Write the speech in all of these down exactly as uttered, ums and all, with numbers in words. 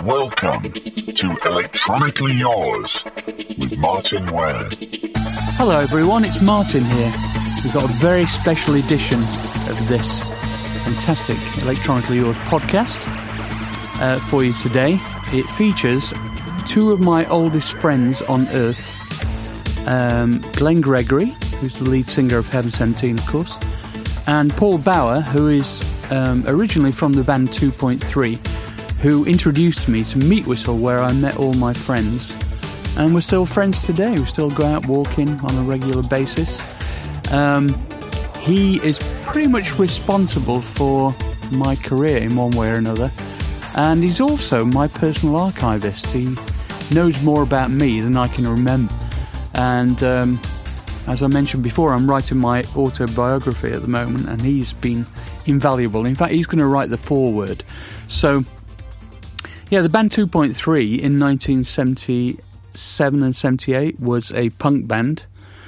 Welcome to Electronically Yours with Martin Ware. Hello everyone, it's Martin here. We've got a very special edition of this fantastic Electronically Yours podcast uh, for you today. It features two of my oldest friends on earth, um, Glenn Gregory, who's the lead singer of Heaven seventeen, of course, and Paul Bauer, who is um, originally from the band two point three, who introduced me to Meat Whistle, where I met all my friends. And we're still friends today. We still go out walking on a regular basis. Um, he is pretty much responsible for my career in one way or another. And he's also my personal archivist. He knows more about me than I can remember. And um, as I mentioned before, I'm writing my autobiography at the moment, and he's been invaluable. In fact, he's going to write the foreword. So, yeah, the band two point three in nineteen seventy-seven and seventy-eight was a punk band.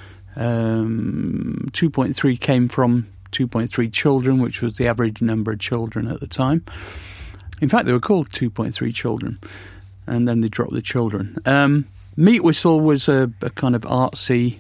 Um, two point three came from two point three Children, which was the average number of children at the time. In fact, they were called two point three Children, and then they dropped the children. Um, Meat Whistle was a, a kind of artsy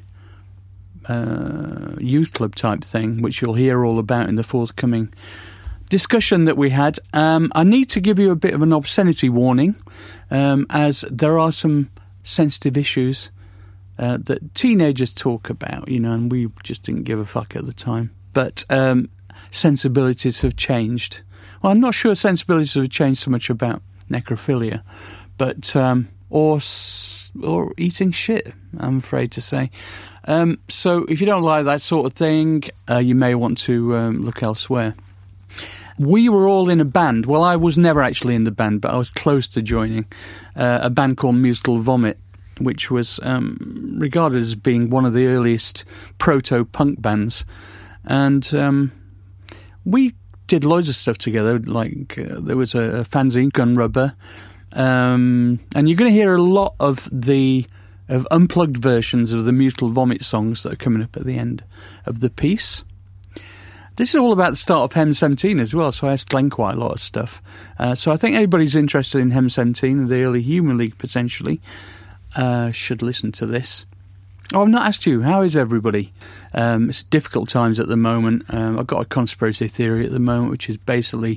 uh, youth club type thing, which you'll hear all about in the forthcoming discussion that we had. Um, I need to give you a bit of an obscenity warning, um, as there are some sensitive issues uh, that teenagers talk about, you know, and we just didn't give a fuck at the time. But um, sensibilities have changed. Well, I'm not sure sensibilities have changed so much about necrophilia, but um, or or eating shit, I'm afraid to say. Um, so if you don't like that sort of thing, uh, you may want to um, look elsewhere. We were all in a band. Well, I was never actually in the band, but I was close to joining uh, a band called Musical Vomit, which was um, regarded as being one of the earliest proto-punk bands. And um, we did loads of stuff together, like uh, there was a, a fanzine, Gun Rubber, um, and you're going to hear a lot of the of unplugged versions of the Musical Vomit songs that are coming up at the end of the piece. This is all about the start of Heaven seventeen as well, so I asked Glenn quite a lot of stuff. Uh, so I think anybody who's interested in Heaven seventeen and the early Human League, potentially, uh, should listen to this. Oh, I've not asked you, how is everybody? Um, it's difficult times at the moment. Um, I've got a conspiracy theory at the moment, which is basically,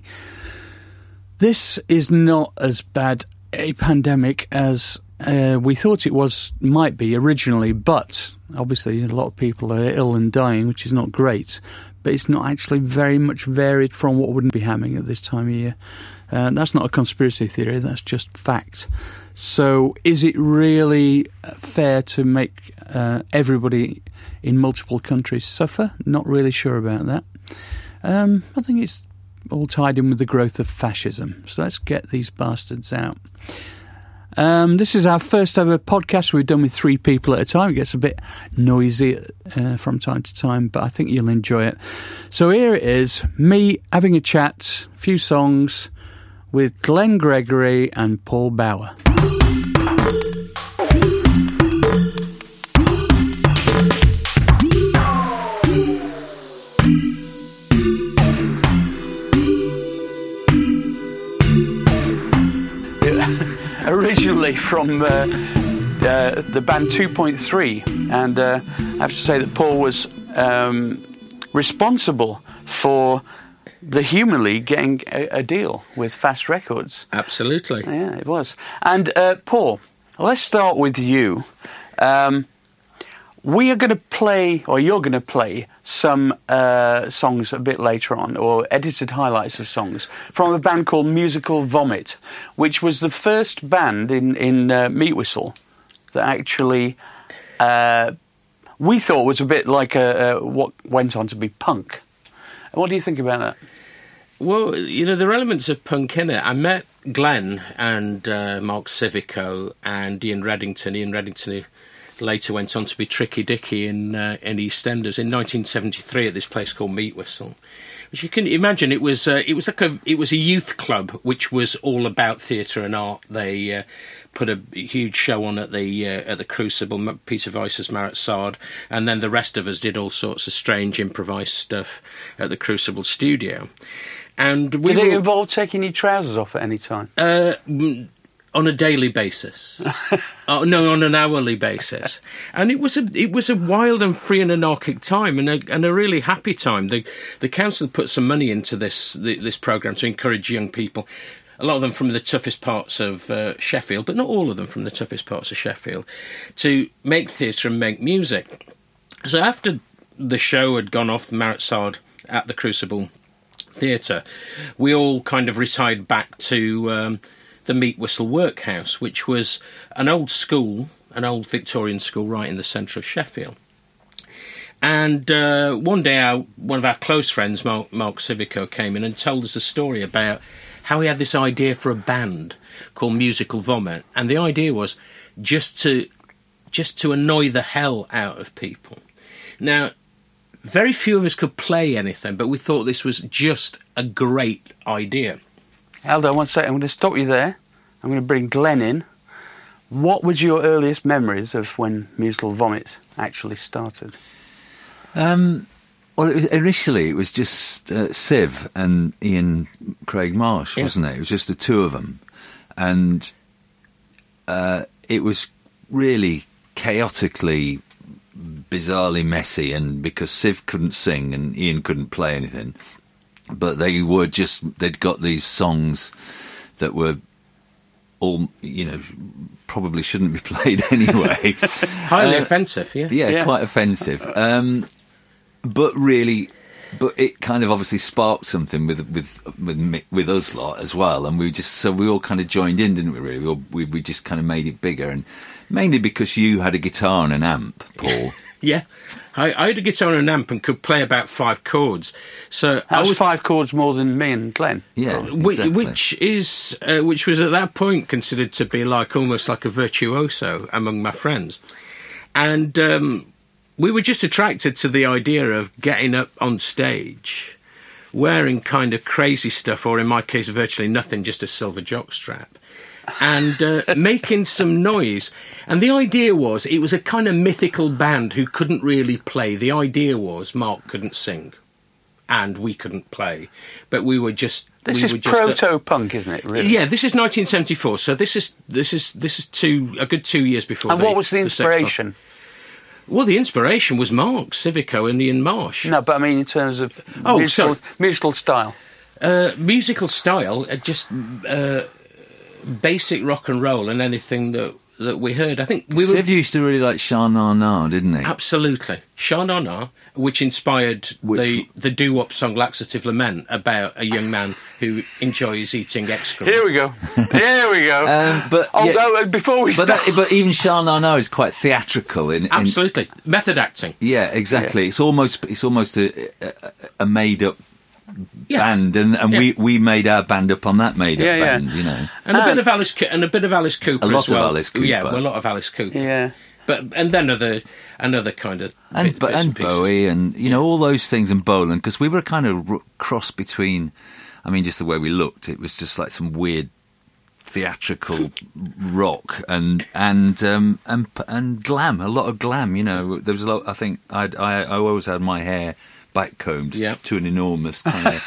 this is not as bad a pandemic as uh, we thought it was, might be originally, but obviously a lot of people are ill and dying, which is not great. But it's not actually very much varied from what wouldn't be happening at this time of year. Uh, that's not a conspiracy theory, that's just fact. So is it really fair to make uh, everybody in multiple countries suffer? Not really sure about that. Um, I think it's all tied in with the growth of fascism. So let's get these bastards out. Um, this is our first ever podcast we've done with three people at a time. It gets a bit noisy uh, from time to time, but I think you'll enjoy it. So here it is, me having a chat, a few songs with Glenn Gregory and Paul Bauer. Originally from uh, uh, the band two point three, and uh, I have to say that Paul was um, responsible for the Human League getting a, a deal with Fast Records. Absolutely. Yeah, it was. And uh, Paul, let's start with you. Um, we are going to play, or you're going to play, some uh, songs a bit later on, or edited highlights of songs, from a band called Musical Vomit, which was the first band in, in uh, Meat Whistle that actually uh, we thought was a bit like a, a, what went on to be punk. What do you think about that? Well, you know, there are elements of punk in it. I met Glenn and uh, Mark Civico and Ian Reddington. Ian Reddington, who later went on to be Tricky Dicky in uh, in EastEnders in nineteen seventy-three at this place called Meat Whistle, which you can imagine it was uh, it was like a it was a youth club which was all about theatre and art. They uh, put a huge show on at the uh, at the Crucible, Peter Weiss's Marat Sard, and then the rest of us did all sorts of strange improvised stuff at the Crucible studio. And we did it were, involve taking your trousers off at any time? Uh, on a daily basis. Oh, no, on an hourly basis. And it was a it was a wild and free and anarchic time, and a, and a really happy time. The the council put some money into this the, this programme to encourage young people, a lot of them from the toughest parts of uh, Sheffield, but not all of them from the toughest parts of Sheffield, to make theatre and make music. So after the show had gone off Maretsard at the Crucible Theatre, we all kind of retired back to um, the Meat Whistle Workhouse, which was an old school, an old Victorian school right in the centre of Sheffield. And uh, one day our, one of our close friends, Mark, Mark Civico, came in and told us a story about how he had this idea for a band called Musical Vomit. And the idea was just to just to annoy the hell out of people. Now, very few of us could play anything, but we thought this was just a great idea. Aldo, one second, I'm going to stop you there. I'm going to bring Glenn in. What was your earliest memories of when Musical Vomit actually started? Um, well, it was, initially it was just uh, Siv and Ian Craig Marsh, yeah. wasn't it? It was just the two of them. And uh, it was really chaotically, bizarrely messy, and because Siv couldn't sing and Ian couldn't play anything, but they were just, they'd got these songs that were all, you know, probably shouldn't be played anyway. Highly uh, offensive, yeah. yeah. Yeah, Yeah. quite offensive. Um, but really, but it kind of obviously sparked something with with with, me, with us lot as well, and we just, so we all kind of joined in, didn't we, really? We, all, we, we just kind of made it bigger, and mainly because you had a guitar and an amp, Paul. Yeah, I, I had a guitar and an amp and could play about five chords. So That I was was, five chords more than me and Glenn. Yeah, which, exactly. which is uh, which was at that point considered to be like almost like a virtuoso among my friends, and um, we were just attracted to the idea of getting up on stage, wearing kind of crazy stuff, or in my case, virtually nothing, just a silver jockstrap, and uh, making some noise. And the idea was, it was a kind of mythical band who couldn't really play. The idea was Mark couldn't sing, and we couldn't play, but we were just... This we is were just a- proto-punk, isn't it, really? Yeah, this is nineteen seventy-four, so this is this is this is two a good two years before. And the, what was the Sex Bomb. inspiration? Well, the inspiration was Mark Civico and Ian Marsh. No, but I mean in terms of Oh, musical, sorry. musical style. Uh, musical style, uh, just uh, basic rock and roll, and anything that that we heard. I think we were Siv used to really like Sha Na Na, didn't he? absolutely Sha Na Na, which inspired Which- the the doo-wop song "Laxative Lament" about a young man who enjoys eating excrement. Here we go. Here we go. Um, but oh, yeah, oh, uh, before we but, start... that, but even Sha Na Na is quite theatrical. In, in, Absolutely, method acting. yeah, exactly. Yeah. It's almost it's almost a, a, a made up Yeah. band, and, and Yeah. we, we made our band up on that made up Yeah, yeah. band. You know, And a Ah. bit of Alice, Co- and a bit of Alice Cooper A lot as of well. Alice Cooper. Yeah, well, a lot of Alice Cooper. Yeah. But and then other another kind of and bit, but bits and pieces. Bowie, and you know all those things, and Bolan, because we were a kind of r- cross between. I mean, just the way we looked, it was just like some weird theatrical rock and and um, and and glam, a lot of glam. You know, there was a lot. I think I'd, I I always had my hair back combed Yeah. to an enormous kind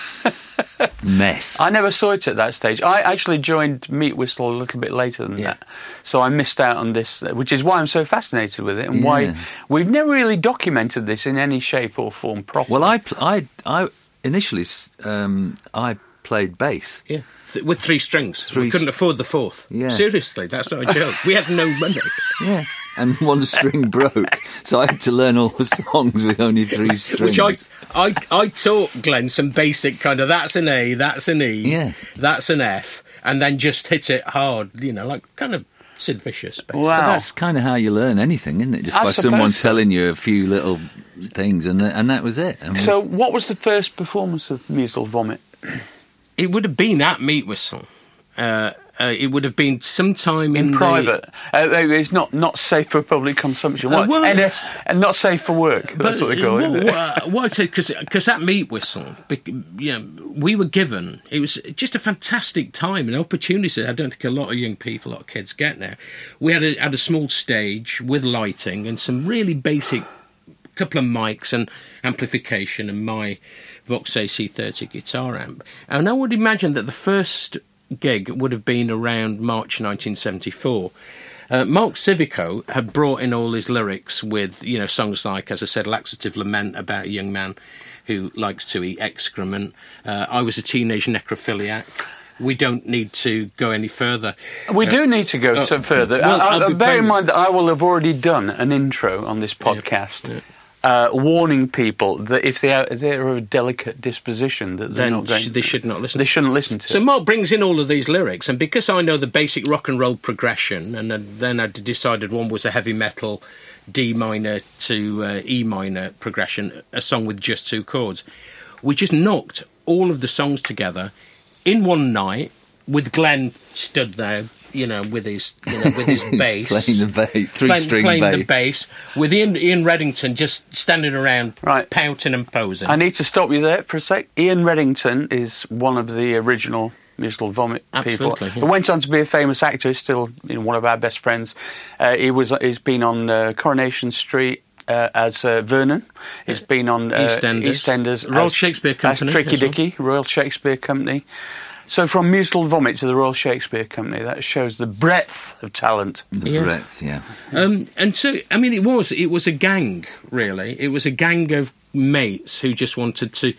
of mess. I never saw it at that stage. I actually joined Meat Whistle a little bit later than Yeah. that. So I missed out on this, which is why I'm so fascinated with it and Yeah. why we've never really documented this in any shape or form properly. Well, I pl- I I initially s- um, I played bass. Yeah, Th- with three strings. Three we couldn't s- afford the fourth. Yeah. Seriously, that's not a joke. We had no money. Yeah, and one string broke, so I had to learn all the songs with only three strings. Which I, I, I taught Glenn some basic kind of that's an A, that's an E, Yeah. that's an F, and then just hit it hard, you know, like kind of Sid Vicious. Basically. Wow. But that's kind of how you learn anything, isn't it? Just I by suppose someone so. telling you a few little things, and th- and that was it. I mean, So what was the first performance of Musical Vomit? It would have been at Meat Whistle. Uh, uh, it would have been sometime in, In the- private? Uh, it's not, not safe for public consumption. What? Uh, well- and, uh, and not safe for work. That's what they call it. what, isn't it? what, what because at Meat Whistle, bec- you know, we were given, it was just a fantastic time, an opportunity I don't think a lot of young people, a lot of kids get now. We had a, had a small stage with lighting and some really basic couple of mics and amplification and my Vox A C thirty guitar amp. And I would imagine that the first gig would have been around March nineteen seventy-four. Uh, Mark Civico had brought in all his lyrics with, you know, songs like, as I said, Laxative Lament about a young man who likes to eat excrement. Uh, I was a teenage necrophiliac. We don't need to go any further. We uh, do need to go uh, some further. Well, I, I, bear playing... in mind that I will have already done an intro on this podcast. Yeah, yeah. Uh, warning people that if they are, if they're of a delicate disposition, that they're then not going, sh- they should not listen. They shouldn't listen to. So it. Mark brings in all of these lyrics, and because I know the basic rock and roll progression, and then I decided one was a heavy metal D minor to uh, E minor progression, a song with just two chords. We just knocked all of the songs together in one night with Glenn stood there, you know, with his, you know, with his bass, playing the bass, three-string playing, playing bass, the bass, with Ian, Ian Reddington just standing around, right. pouting and posing. I need to stop you there for a sec. Ian Reddington is one of the original Musical Vomit Absolutely, people. yeah. He went on to be a famous actor. He's still, you know, one of our best friends. Uh, he was. He's been on uh, Coronation Street. Uh, as uh, Vernon, he's been on uh, EastEnders, EastEnders Royal as, Shakespeare Company, as Tricky as well. Dicky, Royal Shakespeare Company. So from Musical Vomit to the Royal Shakespeare Company, that shows the breadth of talent. the Yeah. breadth, yeah. Um, and so, I mean, it was it was a gang, really. It was a gang of mates who just wanted to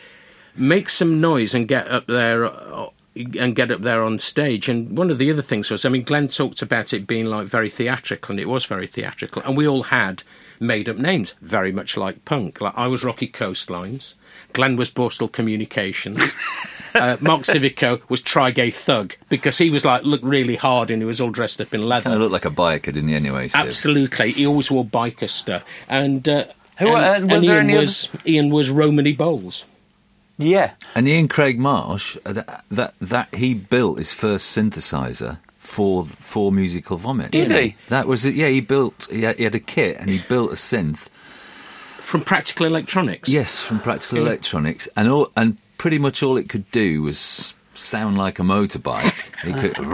make some noise and get up there uh, and get up there on stage. And one of the other things was, I mean, Glenn talked about it being like very theatrical, and it was very theatrical. And we all had made-up names, very much like punk. Like I was Rocky Coastlines, Glenn was Borstal Communications, uh, Mark Civico was Tri-Gay Thug, because he was like looked really hard and he was all dressed up in leather. Kind of looked like a biker, didn't he? Anyway, Steve? Absolutely, he always wore biker stuff. And uh, Who- and, uh, were and there Ian any was Ian was Romany Bowles. Yeah. And Ian Craig Marsh, uh, that, that that he built his first synthesizer for for Musical Vomit. Did he? That was it. Yeah, he built. He had, he had a kit and he built a synth. From Practical Electronics. Yes, from Practical Yeah. Electronics, and all and pretty much all it could do was sound like a motorbike. It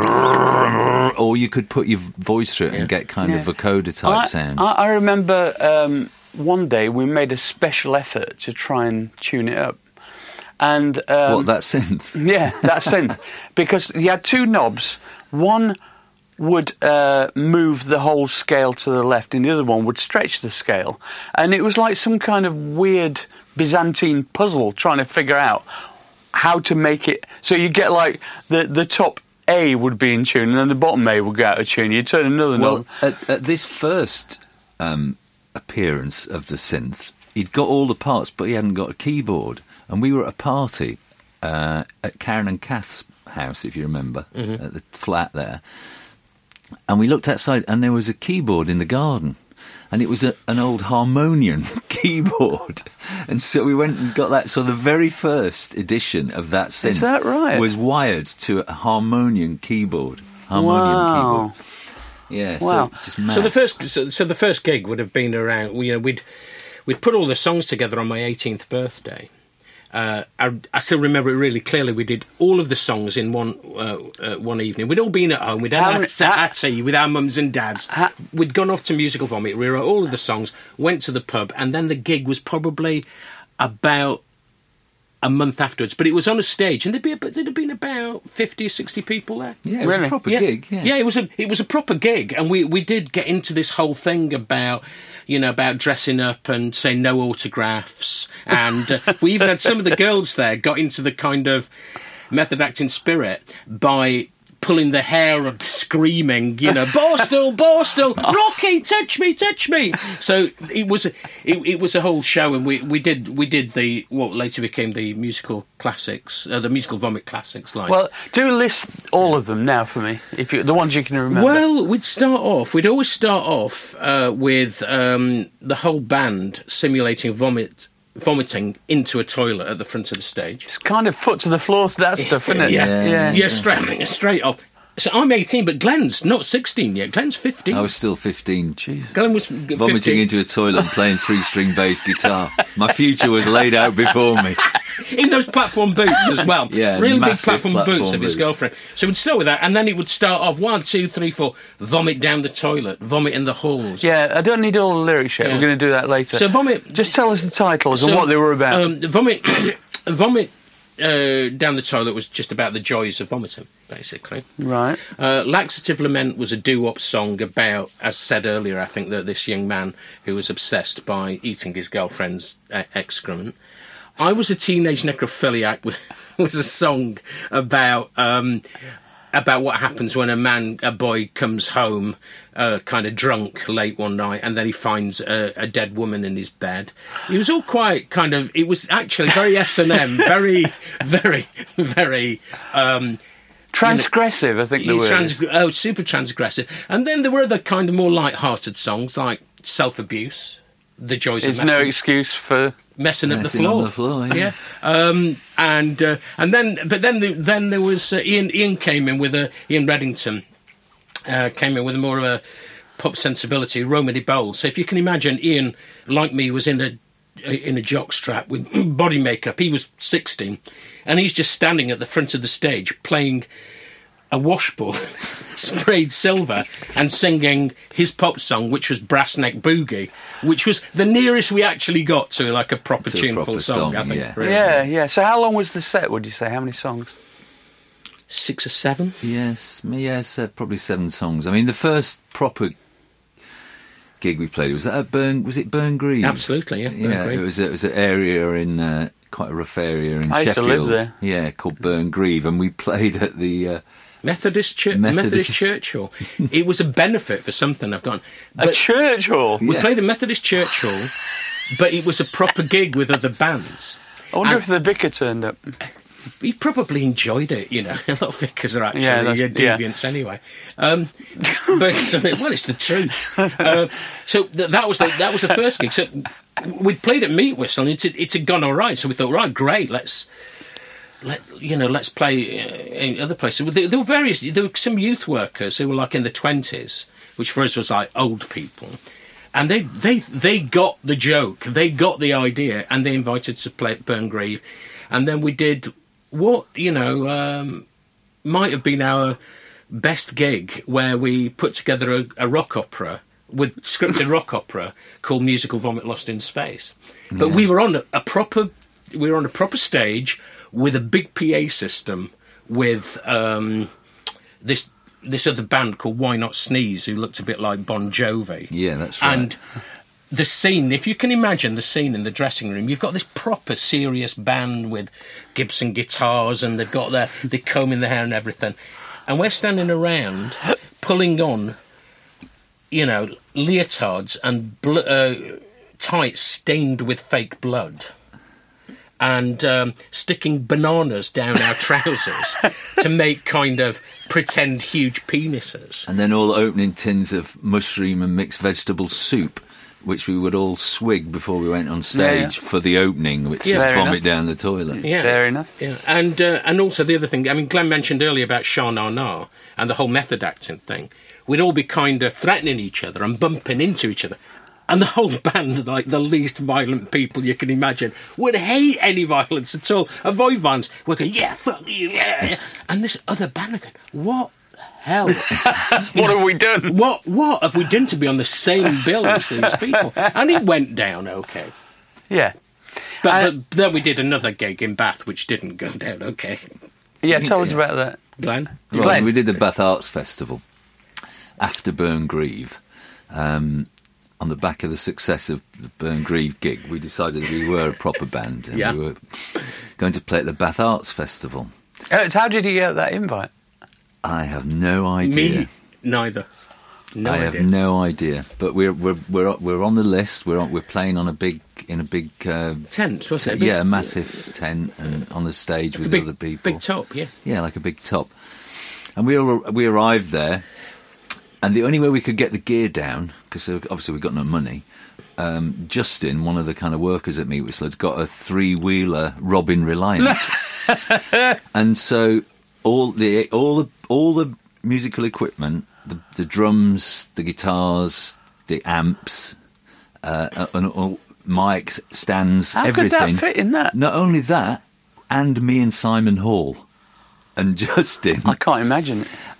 could, or you could put your voice through it and Yeah. get kind Yeah. of a coda type I, sound. I, I remember um, one day we made a special effort to try and tune it up. And um, what, that synth? Yeah, that synth. Because you had two knobs. One would uh, move the whole scale to the left, and the other one would stretch the scale. And it was like some kind of weird Byzantine puzzle trying to figure out how to make it. So you get like the, the top A would be in tune, and then the bottom A would go out of tune. You turn another Well, knob. at, at this first um, appearance of the synth, he'd got all the parts, but he hadn't got a keyboard. And we were at a party uh, at Karen and Kath's house, if you remember, Mm-hmm. at the flat there. And we looked outside, and there was a keyboard in the garden. And it was a, an old harmonium keyboard. And so we went and got that. So the very first edition of that synth Is that right? was wired to a harmonium keyboard. Harmonium Wow. keyboard. Yeah, Wow. so it's just mad. So the first, so, so the first gig would have been around. You know, we'd we'd put all the songs together on my eighteenth birthday. Uh, I, I still remember it really clearly. We did all of the songs in one uh, uh, one evening. We'd all been at home. We'd had How our, many- our how- tea with our mums and dads. How- We'd gone off to Musical Vomit. We wrote all of the songs. Went to the pub, and then the gig was probably about a month afterwards. But it was on a stage, and there'd be about, there'd have been about fifty or sixty people there. yeah, it was Really? a proper Yeah. gig. Yeah. it was a it was a proper gig, and we, we did get into this whole thing about you know about dressing up and saying no autographs, and uh, we even had some of the girls there got into the kind of method acting spirit by pulling the hair and screaming, you know, Borstal, Borstal, Rocky, touch me, touch me. So it was a, it, it was a whole show, and we, we did we did the what later became the musical classics, uh, the Musical Vomit classics, like. Well, do list all of them now for me, if you, the ones you can remember. Well, we'd start off. We'd always start off uh, with um, the whole band simulating vomit, vomiting into a toilet at the front of the stage. It's kind of foot to the floor to that stuff, isn't it? Yeah, Yeah, yeah. yeah, straight, straight off. So I'm eighteen, but Glenn's not sixteen yet. Glenn's fifteen. I was still fifteen. Glenn was fifteen. Vomiting into a toilet and playing three-string bass guitar. My future was laid out before me. in those platform boots as well. Yeah, really big massive platform, platform boots of his boots. girlfriend. So we'd start with that, and then it would start off one, two, three, four. Vomit down the toilet. Vomit in the halls. Yeah, I don't need all the lyrics yet. Yeah. We're going to do that later. So vomit. Just tell us the titles So, and what they were about. Um, vomit. Vomit uh, Down the Toilet was just about the joys of vomiting, basically. Right. Uh, Laxative Lament was a doo-wop song about, as said earlier, I think, that this young man who was obsessed by eating his girlfriend's uh, excrement. I Was a Teenage Necrophiliac was a song about um, about what happens when a man, a boy, comes home uh, kind of drunk late one night, and then he finds a, a dead woman in his bed. It was all quite kind of. It was actually very S and M, very, very, very. Um, Transgressive, you know, I think the word trans- is. Oh, super transgressive. And then there were other kind of more light-hearted songs like Self-Abuse, The Joys There's of Messing. no excuse for Messing up the Messing floor, on the floor, yeah. yeah. Um, and uh, and then, but then, the, then there was uh, Ian. Ian came in with a Ian Reddington uh, came in with a more of a pop sensibility, Romany Bowl. So if you can imagine, Ian, like me, was in a in a jockstrap with body makeup. He was sixteen, and he's just standing at the front of the stage playing a washball sprayed silver and singing his pop song, which was Brass Neck Boogie, which was the nearest we actually got to like a proper To a tuneful proper song, song, I think. yeah. Really. Yeah, yeah. So how long was the set, would you say? How many songs? Six or seven. Yes, yes, uh, probably seven songs. I mean, the first proper gig we played was that at Burn. Was it Burn Green? Absolutely, yeah. Burn Yeah, Green. it was. It was an area in uh, quite a rough area in I used to Sheffield. live there. Yeah, called Burn Grieve, and we played at the uh, Methodist, Church, Methodist- Methodist Church Hall. It was a benefit for something I've gone. A But church hall? we Yeah. played at Methodist Church Hall, but it was a proper gig with other bands. I wonder And- if the vicar turned up. He probably enjoyed it, you know. A lot of vicars are actually Yeah, uh, that's- yeah. deviants anyway. Um, but uh, well, it's the truth. Uh, so th- that was the, that was the first gig. So we'd played at Meat Whistle, and it had, it had gone all right. So we thought, right, great, let's let you know, let's play uh, in other places. There, there were various. There were some youth workers who were like in the twenties, which for us was like old people. And they, they, they got the joke, they got the idea, and they invited us to play at Burn Grieve. And then we did what, you know, um, might have been our best gig, where we put together a, a rock opera, with scripted rock opera, called Musical Vomit Lost in Space. But Yeah. we were on a, a proper, we were on a proper stage with a big P A system, with um, this this other band called Why Not Sneeze, who looked a bit like Bon Jovi. Yeah, that's right. And the scene, if you can imagine the scene in the dressing room, you've got this proper serious band with Gibson guitars, and they've got their, they're combing their hair and everything. And we're standing around pulling on, you know, leotards and bl- uh, tights stained with fake blood, and um, sticking bananas down our trousers to make kind of pretend huge penises. and then all opening tins of mushroom and mixed vegetable soup, which we would all swig before we went on stage Yeah, yeah. for the opening, which Yeah. was Fair vomit enough. down the toilet. Yeah. Fair enough. Yeah, and uh, and also the other thing, I mean, Glenn mentioned earlier about Shah Na Na and the whole method acting thing. We'd all be kind of threatening each other and bumping into each other. And the whole band, like the least violent people you can imagine, would hate any violence at all, avoid violence. We're going, yeah, fuck you, yeah. And this other band are going, what the hell? What have we done? What what have we done to be on the same bill as these people? And it went down okay. Yeah. But, I- but then we did another gig in Bath, which didn't go down okay. Yeah, tell us about that. Glenn? Right, Glenn. we did the Bath Arts Festival after Burn Grieve. Um, on the back of the success of the Burn Grieve gig, we decided we were a proper band, and Yeah. we were going to play at the Bath Arts Festival. Uh, How did you get that invite? I have no idea. Me, neither. No I idea. have no idea. But we're we're we're we're on the list. We're on, we're playing on a big in a big uh, Tent, wasn't it? A big- yeah, a massive tent, and on the stage with big, other people. Big top, yeah. Yeah, like a big top. And we all, we arrived there, and the only way we could get the gear down, because obviously we got no money, um, Justin, one of the kind of workers at Meat Whistle, had got a three-wheeler Robin Reliant. And so all the all the all the musical equipment, the, the drums, the guitars, the amps, uh, and all mics, stands, How everything. could that fit in that? Not only that, and me and Simon Hall and Justin. I can't imagine it.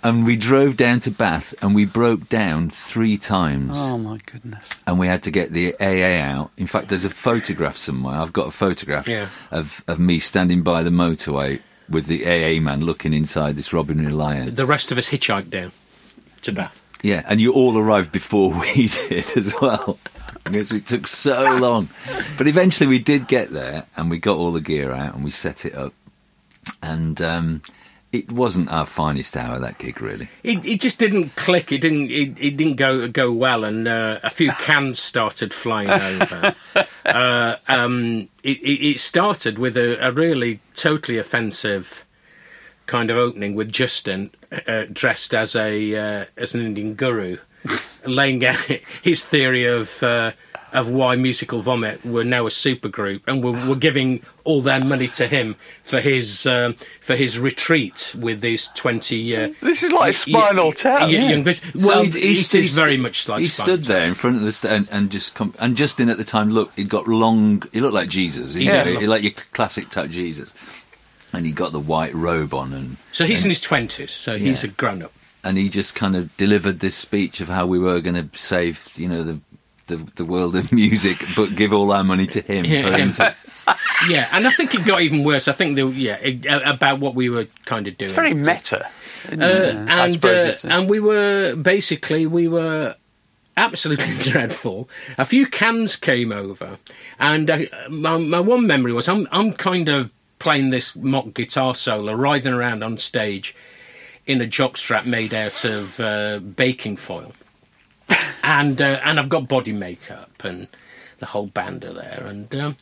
And we drove down to Bath, and we broke down three times. Oh, my goodness. And we had to get the A A out. In fact, there's a photograph somewhere. I've got a photograph Yeah. of, of me standing by the motorway with the A A man looking inside this Robin Reliant. The rest of us hitchhiked down to Bath. Yeah, and you all arrived before we did as well. Because it took so long. But eventually we did get there, and we got all the gear out, and we set it up. And... Um, It wasn't our finest hour, that gig, really. It, it just didn't click. It didn't. It, it didn't go go well, and uh, a few cans started flying over. uh, um, it, it, it started with a, a really totally offensive kind of opening with Justin uh, dressed as a uh, as an Indian guru, laying out his theory of. Uh, of why Musical Vomit were now a supergroup, and were, were giving all their money to him for his um, for his retreat with these twenty. Uh, This is like Spinal y- Tap. y- Yeah. young vis- So well, he- he- it he is very st- much like he Spinal stood there in front of the st- and, and just com- and Justin at the time looked. He'd got long. He looked like Jesus. He, Yeah. you know, he like your classic type Jesus, and he got the white robe on, and So he's and, in his twenties. So he's Yeah. a grown up. and he just kind of delivered this speech of how we were going to save, you know, the. The, the world of music, but give all our money to him. Yeah. For him to, Yeah, and I think it got even worse. I think the yeah it, about what we were kind of doing. It's very meta. isn't Uh, it? I and suppose uh, it's a- and we were basically we were absolutely dreadful. A few cans came over, and uh, my, my one memory was I'm I'm kind of playing this mock guitar solo, writhing around on stage in a jockstrap made out of uh, baking foil, and uh, and I've got body makeup, and the whole band are there, and um,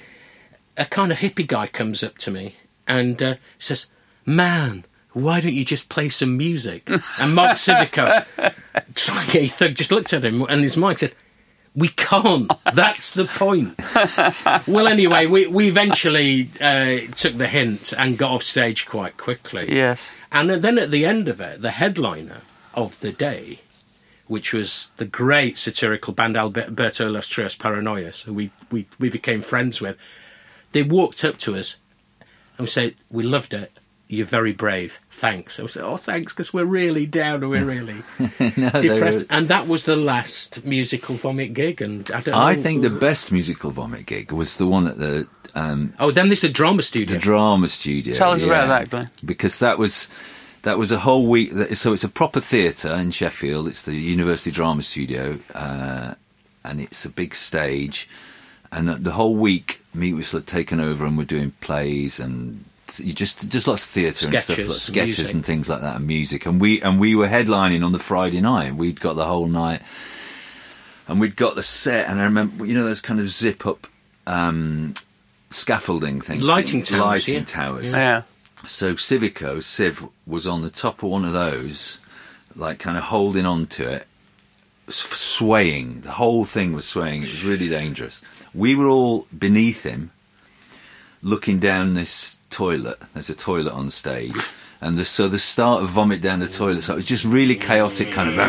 a kind of hippie guy comes up to me and uh, says, "Man, why don't you just play some music?" And Mark Civico, Tricky Thug, just looked at him, and his mic said, "We can't. That's the point." Well, anyway, we, we eventually uh, took the hint and got off stage quite quickly. Yes. And then at the end of it, the headliner of the day, which was the great satirical band Alberto Los Trios Paranoias, who we, we, we became friends with, they walked up to us and said, "We loved it. You're very brave. Thanks." I was like, "Oh, thanks, because we're really down and we're really no, they depressed." were- And that was the last Musical Vomit gig. And I don't know. I think the best Musical Vomit gig was the one at the um, Oh, then there's a drama studio. the drama studio. Tell us yeah. about that, Glenn. Because that was that was a whole week. That, so it's a proper theatre in Sheffield. It's the University Drama Studio, uh, and it's a big stage. And the, the whole week, Meat was like, taken over, and we're doing plays and th- you just just lots of theatre and stuff, Sketches, like sketches music. and things like that, and music. And we and we were headlining on the Friday night. We'd got the whole night, and we'd got the set. And I remember, you know, those kind of zip up. Um, scaffolding things, Lighting things, towers, lighting yeah. towers. Yeah. So Civico, Civ, was on the top of one of those, like kind of holding on to it, s- swaying. The whole thing was swaying. It was really dangerous. We were all beneath him, looking down this toilet. There's a toilet on stage. And the, so the start of Vomit Down the Toilet, so it was just really chaotic, kind of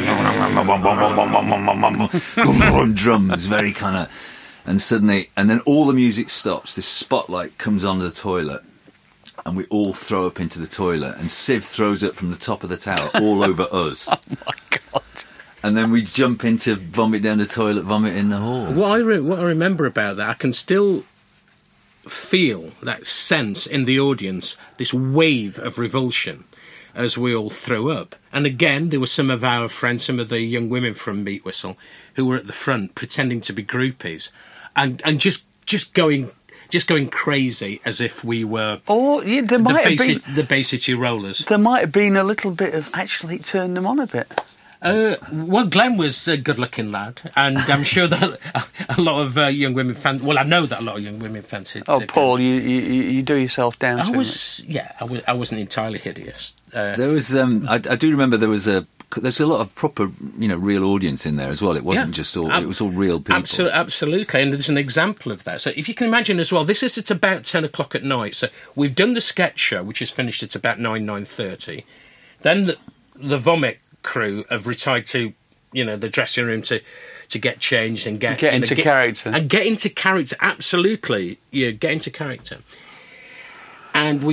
drums, very kind of... And suddenly, and then all the music stops. This spotlight comes onto the toilet, and we all throw up into the toilet. And Civ throws up from the top of the tower all over us. Oh my God. And then we jump into Vomit Down the Toilet, Vomit in the Hall. What I re- what I remember about that, I can still feel that sense in the audience, this wave of revulsion as we all threw up. And again, there were some of our friends, some of the young women from Meat Whistle, who were at the front pretending to be groupies, and and just just going just going crazy as if we were Or yeah, there the might have Bay, been Ci- the Bay City Rollers. there might have been a little bit of actually it turned them on a bit. Uh, well, Glenn was a good-looking lad, and I'm sure that a lot of uh, young women fan. Well, I know that a lot of young women fancied. Oh, uh, Paul, you, you you do yourself down. I too was, yeah, I, was, I wasn't entirely hideous. Uh, There was, um, I, I do remember there was a, there's a lot of proper, you know, real audience in there as well. It wasn't Yeah. just all, Ab- it was all real people. Absol- absolutely, and there's an example of that. So if you can imagine as well, this is at about ten o'clock at night. So we've done the sketch show, which is finished at about nine nine thirty. Then the, the Vomit crew have retired to, you know, the dressing room to to get changed and get Get you know, into character. and get into character. Absolutely, yeah, get into character. And we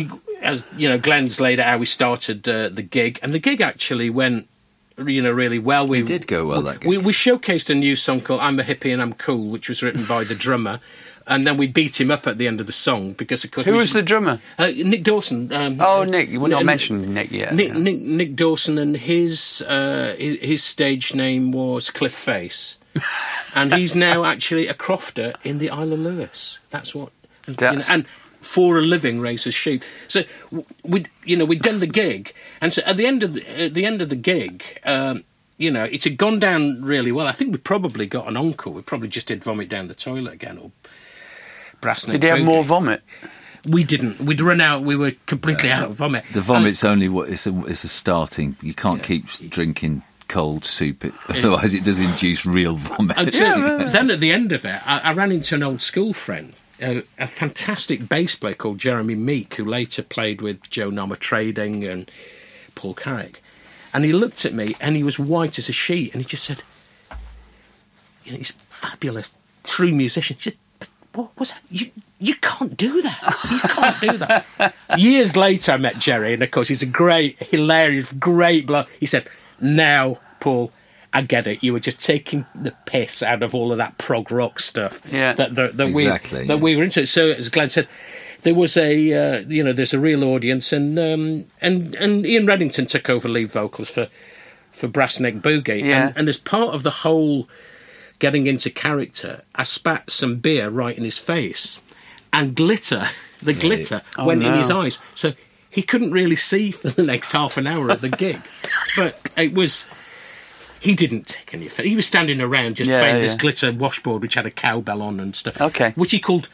as you know, Glenn's laid out how we started uh, the gig, and the gig actually went, you know, really well. We It did go well, that gig. We, we showcased a new song called "I'm a Hippie and I'm Cool," which was written by the drummer, and then we beat him up at the end of the song because, of course, Who we was just- the drummer? uh, Nick Dawson. Um, Oh, uh, Nick. We're not N- mentioning Nick yet. Nick, Yeah. Nick, Nick Dawson, and his, uh, his his stage name was Cliff Face, and he's now actually a crofter in the Isle of Lewis. That's what. And, you know, That's- and for a living raises sheep. So we, you know, we'd done the gig, and so at the end of the, at the end of the gig, um, you know, it had gone down really well. I think we probably got an encore. We probably just did vomit down the toilet again, or brass neck Did he have boogie. more vomit? We didn't. We'd run out. We were completely out of vomit. The vomit's only what it's a, it's a starting. You can't keep s- drinking cold soup, it, otherwise it does induce real vomit. And so, then at the end of it, I, I ran into an old school friend, a, a fantastic bass player called Jeremy Meek, who later played with Joe Nama Trading and Paul Carrick. And he looked at me, and he was white as a sheet, and he just said, "You know, he's a fabulous, true musician." He said, "But what was that? You you can't do that. You can't do that." Years later, I met Jerry, and of course, he's a great, hilarious, great bloke. He said, "Now, Paul, I get it. You were just taking the piss out of all of that prog rock stuff Yeah. that that, that Exactly, we that yeah. we were into." So, as Glenn said, there was a uh, you know there's a real audience, and um, and and Ian Reddington took over lead vocals for for Brass Neck Boogie, Yeah. and, and as part of the whole getting into character, I spat some beer right in his face, and glitter, the glitter Oh, went in no. his eyes, so he couldn't really see for the next half an hour of the gig. But it was. He didn't take any offence. He was standing around just Yeah, playing this yeah. glitter washboard which had a cowbell on and stuff. Okay. Which he called.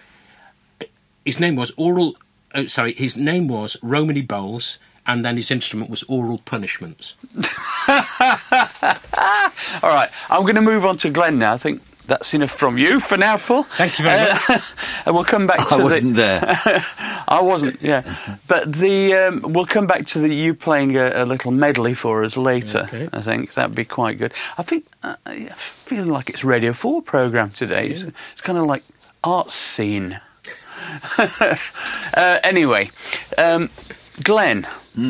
His name was Oral. Oh, sorry, his name was Romany Bowles, and then his instrument was Oral Punishments. All right, I'm going to move on to Glenn now. I think that's enough from you for now, Paul. Thank you very much. And we'll come back to I wasn't the... there. I wasn't, yeah. But the um, we'll come back to the you playing a, a little medley for us later. Okay. I think that'd be quite good. I think uh, I'm feeling like it's Radio Four program today. It's, it's kind of like art scene. uh, anyway, um, Glenn.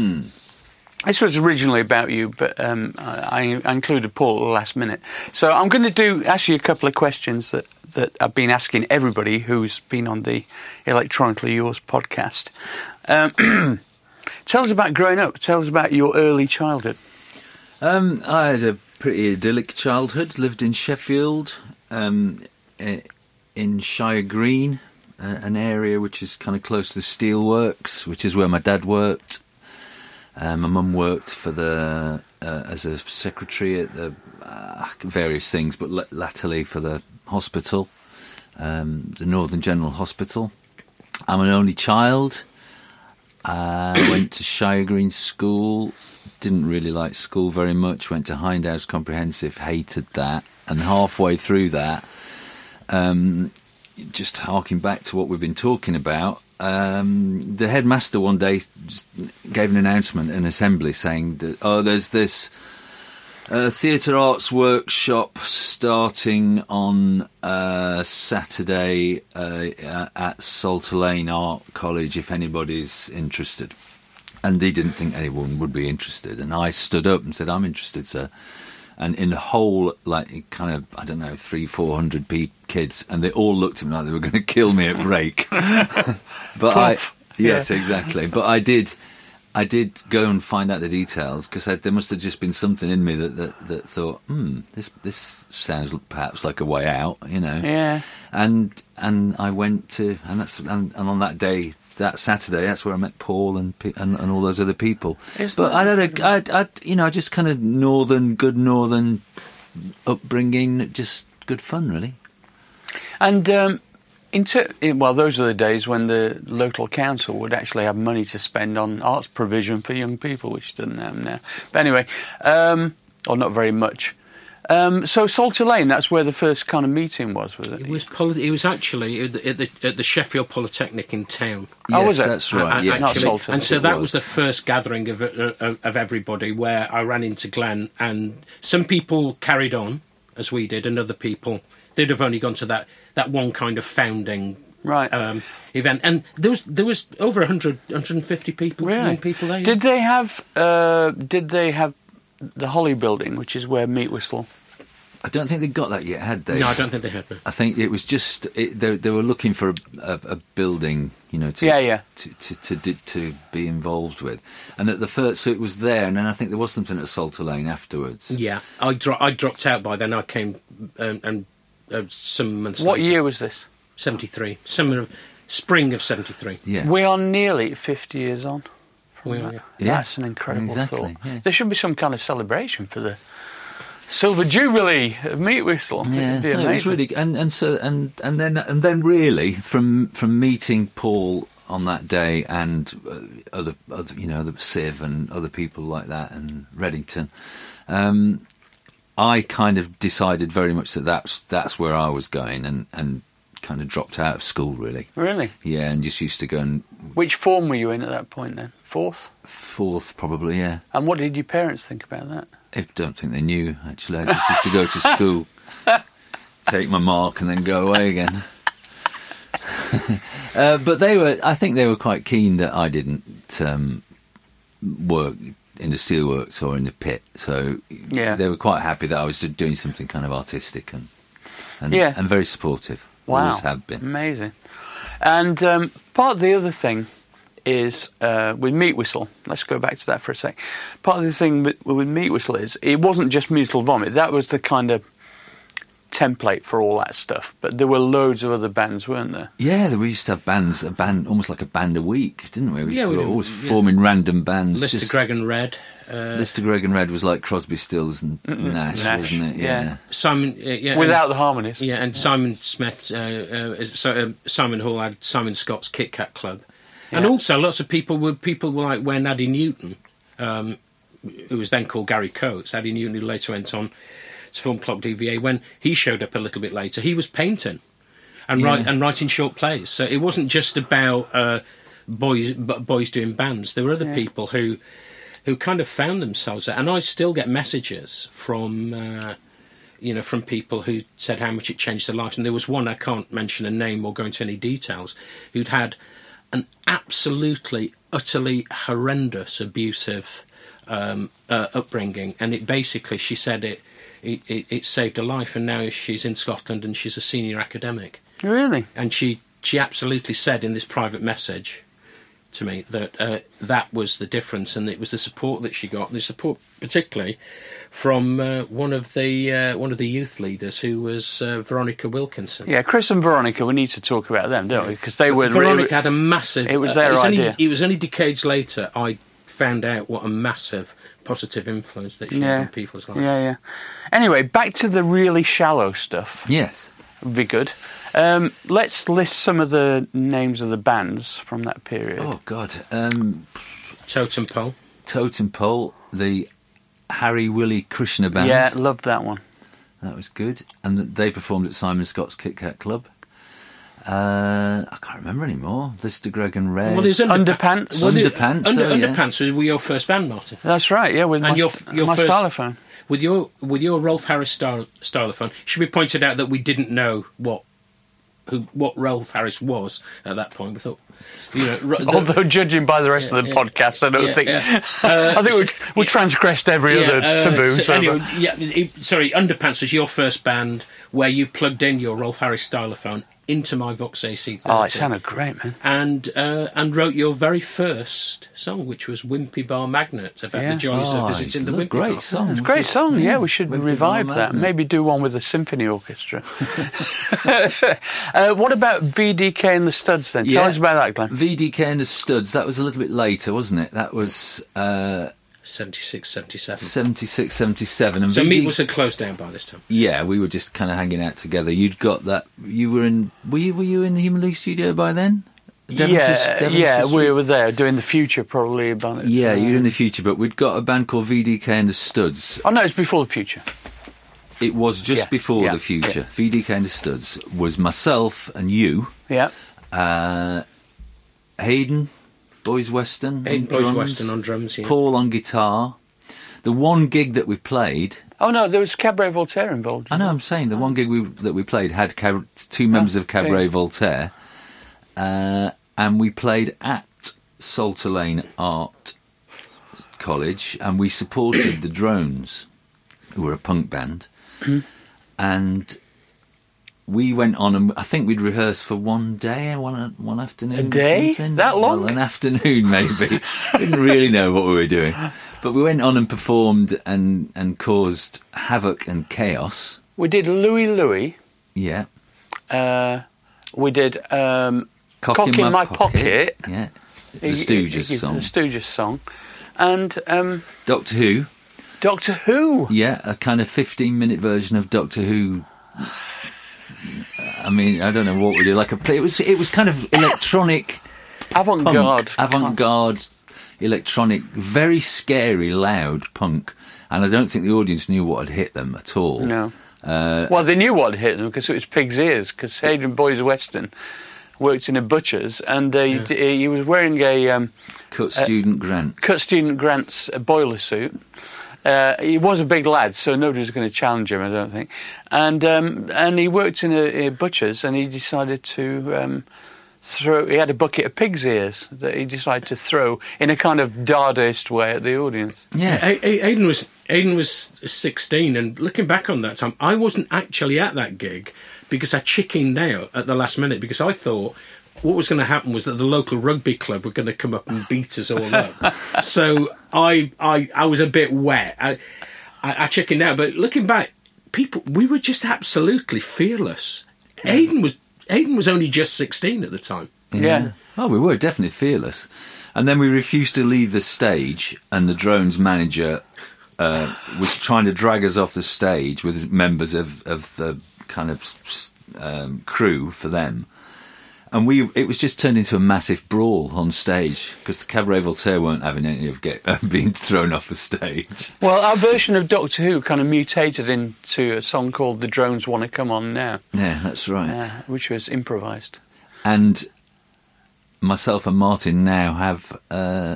This was originally about you, but um, I, I included Paul at the last minute. So I'm going to do ask you a couple of questions that, that I've been asking everybody who's been on the Electronically Yours podcast. Um, tell us about growing up. Tell us about your early childhood. Um, I had a pretty idyllic childhood. Lived in Sheffield, um, eh, in Shire Green, uh, an area which is kind of close to the steelworks, which is where my dad worked. Um, my mum worked for the uh, as a secretary at the uh, various things, but l- latterly for the hospital, um, the Northern General Hospital. I'm an only child. I went to Shire Green School. Didn't really like school very much. Went to Hindhouse Comprehensive. Hated that. And halfway through that, um, just harking back to what we've been talking about. Um, the headmaster one day just gave an announcement in assembly saying that, oh, there's this uh, theatre arts workshop starting on uh, Saturday uh, at Salter Lane Art College if anybody's interested. And they didn't think anyone would be interested. And I stood up and said, I'm interested, sir. And in the whole, like, kind of, I don't know, three, four hundred pe- kids, and they all looked at me like they were going to kill me at break. But I, Puff. yes, Yeah. exactly. But I did, I did go and find out the details because there must have just been something in me that that, that thought, hmm, this this sounds perhaps like a way out, you know. Yeah. And and I went to, and that's and, and on that day. That Saturday, that's where I met Paul and pe- and, and all those other people. Isn't But I that- had a, I'd, I'd, you know, just kind of northern, good northern upbringing, just good fun, really. And um, in ter- well, those are the days when the local council would actually have money to spend on arts provision for young people, which doesn't happen now. But anyway, um, or not very much. Um, so Salter Lane, that's where the first kind of meeting was, was it? It was poly- it was actually at the, at the at the Sheffield Polytechnic in town. Oh, yes, was it? that's right. A- a- yeah, Not actually. Salter. And so It that was. was the first gathering of, of of everybody where I ran into Glenn, and some people carried on as we did, and other people they'd have only gone to that, that one kind of founding Right. um, event, and there was there was over one hundred, one hundred fifty people, Really? young people there. Did they have? Uh, did they have the Holly Building, which is where Meat Whistle? I don't think they got that yet, had they? No, I don't think they had. I think it was just it, they, they were looking for a, a, a building, you know, to, Yeah, yeah. To, to to to to be involved with, and at the first, so it was there, and then I think there was something at Salter Lane afterwards. Yeah, I dro- I dropped out by then. I came um, and uh, some months. What later. year was this? seventy-three. Summer of spring of seventy-three. Yeah, We are nearly fifty years on. from We are, that. yeah. Yeah, That's an incredible exactly, thought. yeah. There should be some kind of celebration for the Silver Jubilee of Meat Whistle. Yeah, It'd be no, amazing. it was really, and and so and and then and then really from from meeting Paul on that day and uh, other other you know the Civ and other people like that and Reddington, um, I kind of decided very much that that's that's where I was going and and kind of dropped out of school really. Really? Yeah, and just used to go and Which form were you in at that point then? Fourth? fourth probably. Yeah, And what did your parents think about that? I don't think they knew actually. I just used to go to school, take my mark, and then go away again. uh, but they were, I think they were quite keen that I didn't um, work in the steelworks or in the pit. So Yeah. they were quite happy that I was doing something kind of artistic and and, Yeah. and very supportive. Wow. Always have been. Amazing. And um, part of the other thing is uh, with Meat Whistle. Let's go back to that for a sec. Part of the thing with, with Meat Whistle is it wasn't just Musical Vomit. That was the kind of template for all that stuff. But there were loads of other bands, weren't there? Yeah, we used to have bands, a band, almost like a band a week, didn't we? We used Yeah, to we did, always yeah. form in random bands. Mister just- Greg and Red. Uh, Mister Greg and Red was like Crosby, Stills and Nash, Nash, wasn't it? yeah. Yeah. Simon, uh, yeah, Without and, the harmonies. yeah, and Simon Smith, uh, uh, so, uh, Simon Hall had Simon Scott's Kit Kat Club, and Yeah. also lots of people were people were like when Addie Newton, um, who was then called Gary Coates, Addie Newton, who later went on to form Clock D V A. When he showed up a little bit later, he was painting and Yeah. write, and writing short plays. So it wasn't just about uh, boys b- boys doing bands. There were other Yeah. people who. who kind of found themselves there. And I still get messages from, uh, you know, from people who said how much it changed their lives. And there was one, I can't mention a name or go into any details, who'd had an absolutely, utterly horrendous, abusive um, uh, upbringing. And it basically, she said it, it, it, it saved her life. And now she's in Scotland and she's a senior academic. Really? And she, she absolutely said in this private message to me that uh, that was the difference, and it was the support that she got, the support particularly from uh, one of the uh, one of the youth leaders, who was uh, Veronica Wilkinson. Yeah, Chris and Veronica, we need to talk about them, don't we? Because they were... Veronica had a massive... It was uh, their it was idea. Only, it was only decades later I found out what a massive positive influence that she had Yeah, on people's lives. yeah, yeah. Anyway, back to the really shallow stuff. Yes. Would be good. Um, let's list some of the names of the bands from that period. Oh God. Um, Totem Pole. Totem Pole, the Harry Willie Krishna band. Yeah, loved that one. That was good. And th- they performed at Simon Scott's Kit Kat Club. Uh, I can't remember anymore. Mister Greg and Ray. Well, there's Underpants. well, there- Underpants, Under, oh, yeah. Underpants were your first band, Martin. That's right, yeah, with And my, your- st- your my first- stylophone. With your with your Rolf Harris styl- stylophone, it should be pointed out that we didn't know what who what Rolf Harris was at that point. We thought, you know, ro- the- Although, judging by the rest Yeah, of the yeah. podcast, I don't Yeah, think... yeah. Uh, I think we, we transgressed every other uh, taboo. so so- anyway, yeah, it- sorry, Underpants was your first band where you plugged in your Rolf Harris stylophone into my Vox A C thirty. Oh, it sounded great, man. and uh, and wrote your very first song, which was Wimpy Bar Magnet, about Yeah. the joys Oh, of visiting the it's a Wimpy great Bar. song. It's a great song, yeah, we should Wimpy revive Bar that. Magnet. Maybe do one with a symphony orchestra. uh, what about V D K and the Studs then? Tell Yeah. us about that, Glenn. V D K and the Studs. That was a little bit later, wasn't it? That was uh, seventy-six, seventy-seven. seventy-six, seventy-seven. And So V D Meat was had closed down by this time. Yeah, we were just kind of hanging out together. You'd got that. You were in. Were you? Were you in the Human League studio by then? Devonshire- Yeah, Devonshire yeah, Street? we were there doing the Future probably about it. Yeah, Uh, you're in the Future, but we'd got a band called V D K and the Studs. Oh no, it's before the Future. It was just Yeah, before yeah, the Future. yeah. V D K and the Studs was myself and you, Yeah, uh, Hayden, Boys Weston, Hayden on Boys drums, Weston on drums, yeah. Paul on guitar. The one gig that we played, oh no, there was Cabaret Voltaire involved. I know I'm saying the one gig we, that we played had cab- two members Oh, of Cabaret okay. Voltaire, uh, and we played at Salter Lane Art College, and we supported the Drones, who were a punk band, and we went on, and I think we'd rehearsed for one day, one one afternoon. A day? Or something. That long? Well, an afternoon, maybe. Didn't really know what we were doing. But we went on and performed and, and caused havoc and chaos. We did Louie Louie. Yeah. Uh, we did um, Cock, Cock in, in My, My Pocket. Yeah. The He- Stooges he- song. The Stooges song. And um, Doctor Who. Doctor Who. Yeah, a kind of fifteen-minute version of Doctor Who. I mean, I don't know what we did. Like a play. It was. It was kind of electronic, Avant-garde. punk, avant-garde, electronic, very scary, loud punk. And I don't think the audience knew what had hit them at all. No. Uh, Well, they knew what had hit them because it was Pig's Ears, because Adrian Boys Weston worked in a butcher's, and uh, he, he was wearing a um, cut student grant. cut student Grant's uh, boiler suit. Uh, he was a big lad, so nobody was going to challenge him, I don't think. And um, and he worked in a, a butcher's, and he decided to um, throw. He had a bucket of pig's ears that he decided to throw in a kind of Dadaist way at the audience. Yeah. A- A- Aidan was Aidan was sixteen, and looking back on that time, I wasn't actually at that gig because I chickened out at the last minute because I thought what was going to happen was that the local rugby club were going to come up and beat us all up. So I, I I was a bit wet. I, I, I chickened out, but looking back, people we were just absolutely fearless. Aidan was Aidan was only just sixteen at the time. Yeah. Oh, we were definitely fearless. And then we refused to leave the stage, and the Drones manager uh, was trying to drag us off the stage with members of, of the kind of um, crew for them. And we, it was just turned into a massive brawl on stage because the Cabaret Voltaire weren't having any of get, uh, being thrown off the stage. Well, our version of Doctor Who kind of mutated into a song called "The Drones Wanna Come On Now," Yeah, that's right. uh, which was improvised. And myself and Martin now have uh,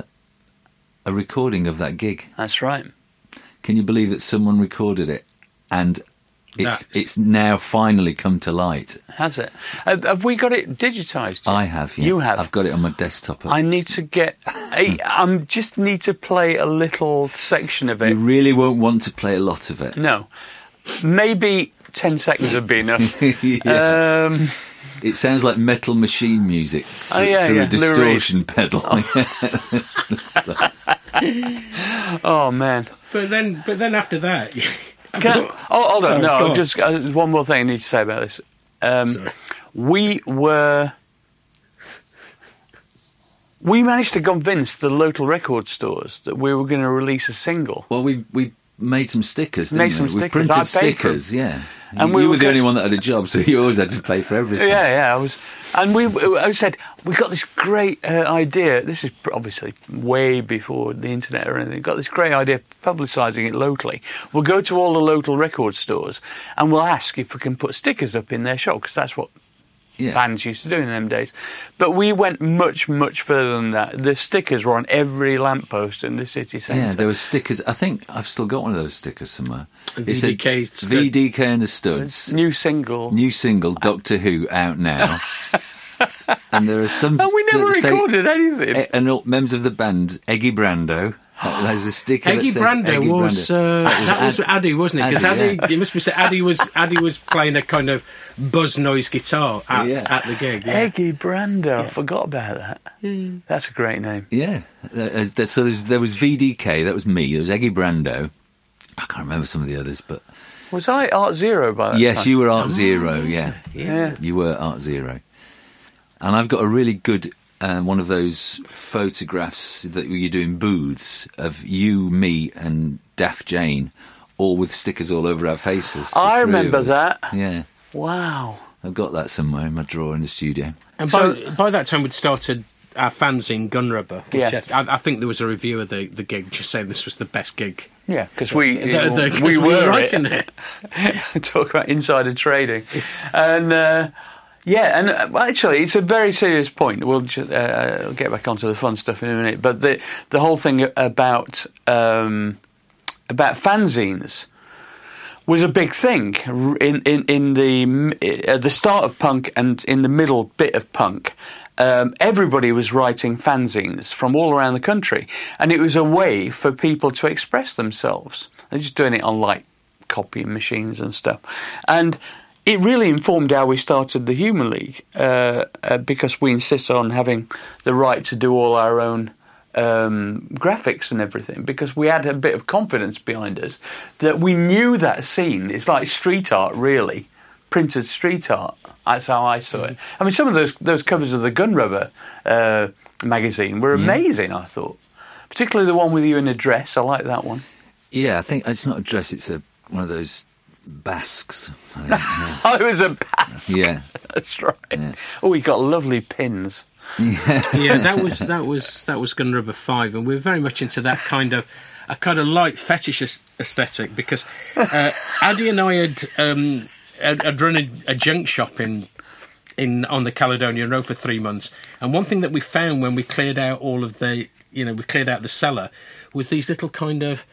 a recording of that gig. That's right. Can you believe that someone recorded it? And it's That's- it's now finally come to light. Has it? Uh, have we got it digitised? yet? I have, yeah. You have. I've got it on my desktop. I need to get. I I'm just need to play a little section of You it. really won't want to play a lot of it. No, maybe ten seconds would be enough. Yeah. Um, It sounds like Metal Machine music Oh, through, yeah, through yeah, a distortion pedal. oh man. But then, but then after that, Can, oh, hold on. Sorry, No, go on. just uh, there's one more thing I need to say about this. Um, Sorry. we were. We managed to convince the local record stores that we were going to release a single. Well, we we made some stickers, didn't Made we? some We stickers. printed I paid for 'em. stickers, yeah. And you we you were were the go- only one that had a job, so you always had to pay for everything. Yeah, yeah. I was, and we. I said we got this great uh, idea. This is obviously way before the internet or anything. Got this great idea of publicising it locally. We'll go to all the local record stores and we'll ask if we can put stickers up in their shop because that's what Yeah. bands used to do in them days. But we went much, much further than that. The stickers were on every lamppost in the city centre. Yeah, there were stickers. I think I've still got one of those stickers somewhere. It said V D K stud- V D K and the Studs. New single. New single, Doctor Who, out now. And there are some. and we never that say- recorded anything. E- and all members of the band, Eggy Brando. Uh, There's a sticker Eggy that says Brando Eggy was Brando. uh, that was Ad- Addy, wasn't it? Because Addy, Addy, yeah. it must be said, Addy was Addy was playing a kind of buzz noise guitar at, Yeah. at the gig. Yeah. Eggy Brando. I forgot about that. That's a great name. Yeah. Uh, uh, So there's, there was V D K, that was me. There was Eggy Brando. I can't remember some of the others, but Was I Art Zero by that yes, time? you were Art Zero. Yeah, Yeah. you were Art Zero. And I've got a really good uh, one of those photographs that you do in booths of you, me, and Daft Jane, all with stickers all over our faces. the I three of remember us. that. Yeah, Wow. I've got that somewhere in my drawer in the studio. And So- by, by that time, we'd started our fanzine Gun Rubber. Which Yeah. I, I think there was a review of the, the gig just saying this was the best gig. Yeah, because we, The- the- 'cause we were writing it. it. Talk about insider trading. And, uh, yeah, and uh, well, actually, it's a very serious point. We'll ju- uh, I'll get back onto the fun stuff in a minute. But the the whole thing about um, about fanzines was a big thing in in in the at the start of punk and in the middle bit of punk. Um, everybody was writing fanzines from all around the country, and it was a way for people to express themselves. They're just doing it on like copying machines and stuff, and it really informed how we started the Human League uh, uh, because we insisted on having the right to do all our own um, graphics and everything, because we had a bit of confidence behind us that we knew that scene. It's like street art, really, printed street art. That's how I saw it. I mean, some of those those covers of the Gun Rubber uh, magazine were amazing, yeah. I thought. Particularly the one with you in a dress. I like that one. Yeah, I think it's not a dress, it's a one of those basques. I think, yeah. Oh, it was a basque. Yeah. That's right. Yeah. Oh, he got lovely pins. Yeah. Yeah, that was that was that was Gun Rubber Five, and we're very much into that kind of a kind of light fetish aesthetic, because uh, Addy and I had um, had, had run a, a junk shop in in on the Caledonian Road for three months, and one thing that we found when we cleared out all of the you know we cleared out the cellar was these little kind of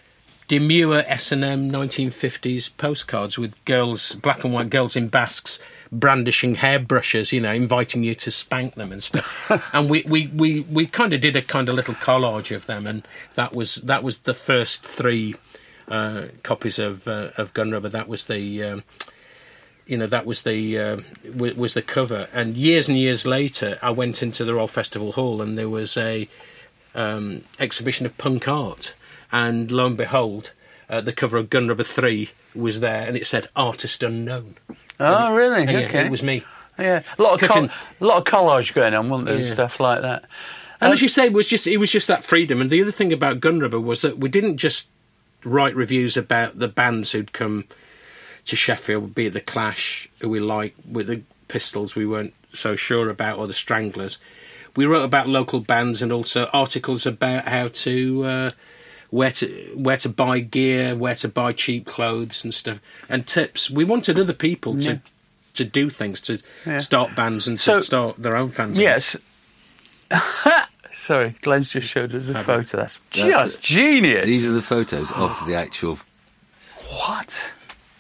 demure S and M nineteen fifties postcards with girls, black and white girls in basques, brandishing hairbrushes, you know, inviting you to spank them and stuff. And we, we, we, we kind of did a kind of little collage of them, and that was that was the first three uh, copies of uh, of Gun Rubber. That was the um, you know that was the uh, w- was the cover. And years and years later, I went into the Royal Festival Hall, and there was a um, exhibition of punk art. And lo and behold, uh, the cover of Gun Rubber three was there, and it said "Artist Unknown." Oh, and really? It, yeah, okay. it was me. Yeah, a lot of col- a lot of collage going on, wasn't there, Yeah. and stuff like that. And Um, as you say, it was just it was just that freedom. And the other thing about Gun Rubber was that we didn't just write reviews about the bands who'd come to Sheffield, be it the Clash, who we liked, with the Pistols we weren't so sure about, or the Stranglers. We wrote about local bands and also articles about how to. Uh, Where to where to buy gear, where to buy cheap clothes and stuff, and tips. We wanted other people to Yeah. to do things, to Yeah. start bands and So- to start their own fanzines. Yes. Sorry, Glenn's just showed us a Fabulous. photo. That's That's just the- genius. These are the photos of the actual. What?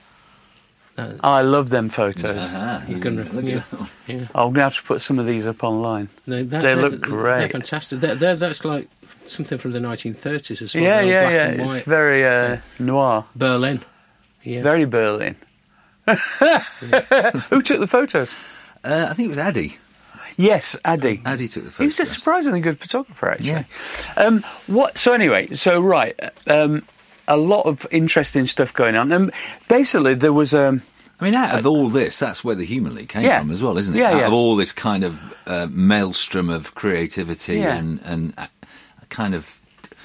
Uh, I love them photos. Uh-huh. You Gun look Rubber, at yeah. that one. yeah. I'm going to have to put some of these up online. They, that, They they're- look great. They're fantastic. They're, they're, that's like something from the nineteen thirties as well. Yeah, They're yeah, black yeah. and It's white. very uh, noir. Berlin. Yeah. Very Berlin. Who took the photos? Uh, I think it was Addy. Yes, Addy. Addy took the He was a photographs. surprisingly good photographer, actually. Yeah. Um, what? So anyway, so right, um, a lot of interesting stuff going on, and basically there was um, I mean, out of all this, that's where the Human League came Yeah. from as well, isn't it? Yeah, out yeah. of all this kind of uh, maelstrom of creativity Yeah. and, and a, a kind of,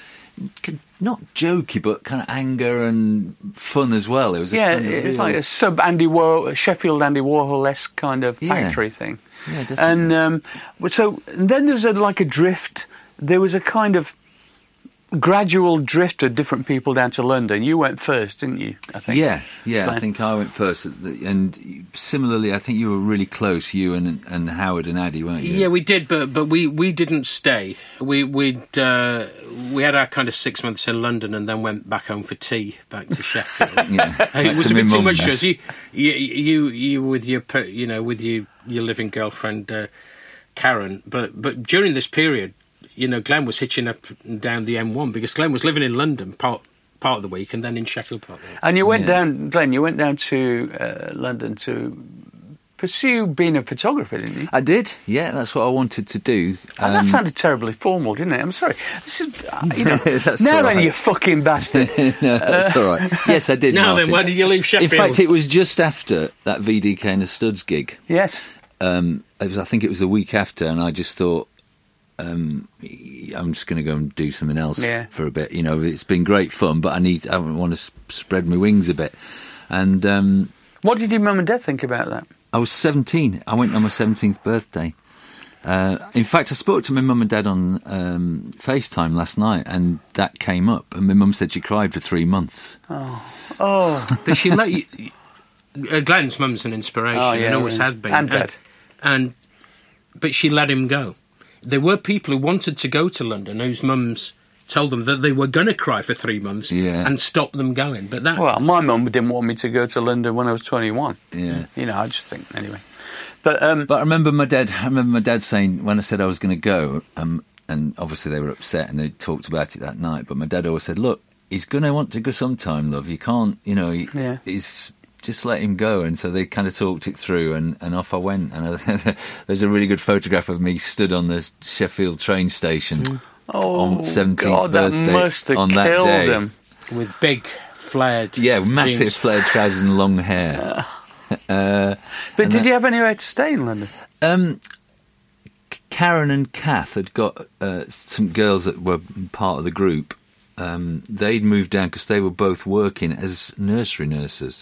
not jokey, but kind of anger and fun as well. It was a yeah, kind of it was real- like a sub Andy Warhol, Sheffield Andy Warhol-esque kind of Yeah. factory thing. Yeah, definitely. And um, so and then there's a, like a drift. There was a kind of gradual drift of different people down to London. You went first, didn't you? I think. Yeah, yeah. Glenn. I think I went first, at the, and similarly, I think you were really close, you and and Howard and Addy, weren't you? Yeah, we did, but but we, we didn't stay. We we'd uh, we had our kind of six months in London, and then went back home for tea, back to Sheffield. Yeah. Uh, it Back was to a my bit too mum, much for yes. us. You, you, you, you with your, per- you know, with your your living girlfriend uh, Karen. But but during this period, you know, Glenn was hitching up and down the M one because Glenn was living in London part part of the week, and then in Sheffield part of the week. And you went Yeah. down, Glenn. You went down to uh, London to pursue being a photographer, didn't you? I did. Yeah, that's what I wanted to do. And that Um, sounded terribly formal, didn't it? I'm sorry. This is, uh, you know, That's now all then, right. you fucking bastard. no, that's all right. Yes, I did. Now Martin. then, why did you leave In Sheffield? fact, it was just after that V D K and the Studs gig. Yes. Um, it was, I think it was the week after, and I just thought, um, I'm just going to go and do something else Yeah. for a bit. You know, it's been great fun, but I need, I want to s- spread my wings a bit. And um, What did your mum and dad think about that? I was seventeen. I went on my seventeenth birthday. Uh, in fact, I spoke to my mum and dad on um, FaceTime last night, and that came up. And my mum said she cried for three months. Oh, But she let you. Uh, Glenn's mum's an inspiration, Oh, yeah, and always yeah. has been. And Dad. and but she let him go. There were people who wanted to go to London whose mums told them that they were going to cry for three months Yeah. and stop them going. But that, Well, my mum didn't want me to go to London when I was twenty-one. Yeah. You know, I just think, anyway. But, um, But I remember my dad. I remember my dad saying when I said I was going to go, um, and obviously they were upset and they talked about it that night. But my dad always said, "Look, he's going to want to go sometime, love. You can't, you know, he, Yeah. he's just let him go." And so they kind of talked it through, and, and off I went. And I, there's a really good photograph of me stood on the Sheffield train station oh, on seventeenth God, that birthday must have on that killed day. him. with big flared, Yeah, massive jeans. flared trousers and long hair. Uh, But and did that- you have anywhere to stay in London? Um, K- Karen and Kath had got uh, some girls that were part of the group. Um, they'd moved down because they were both working as nursery nurses.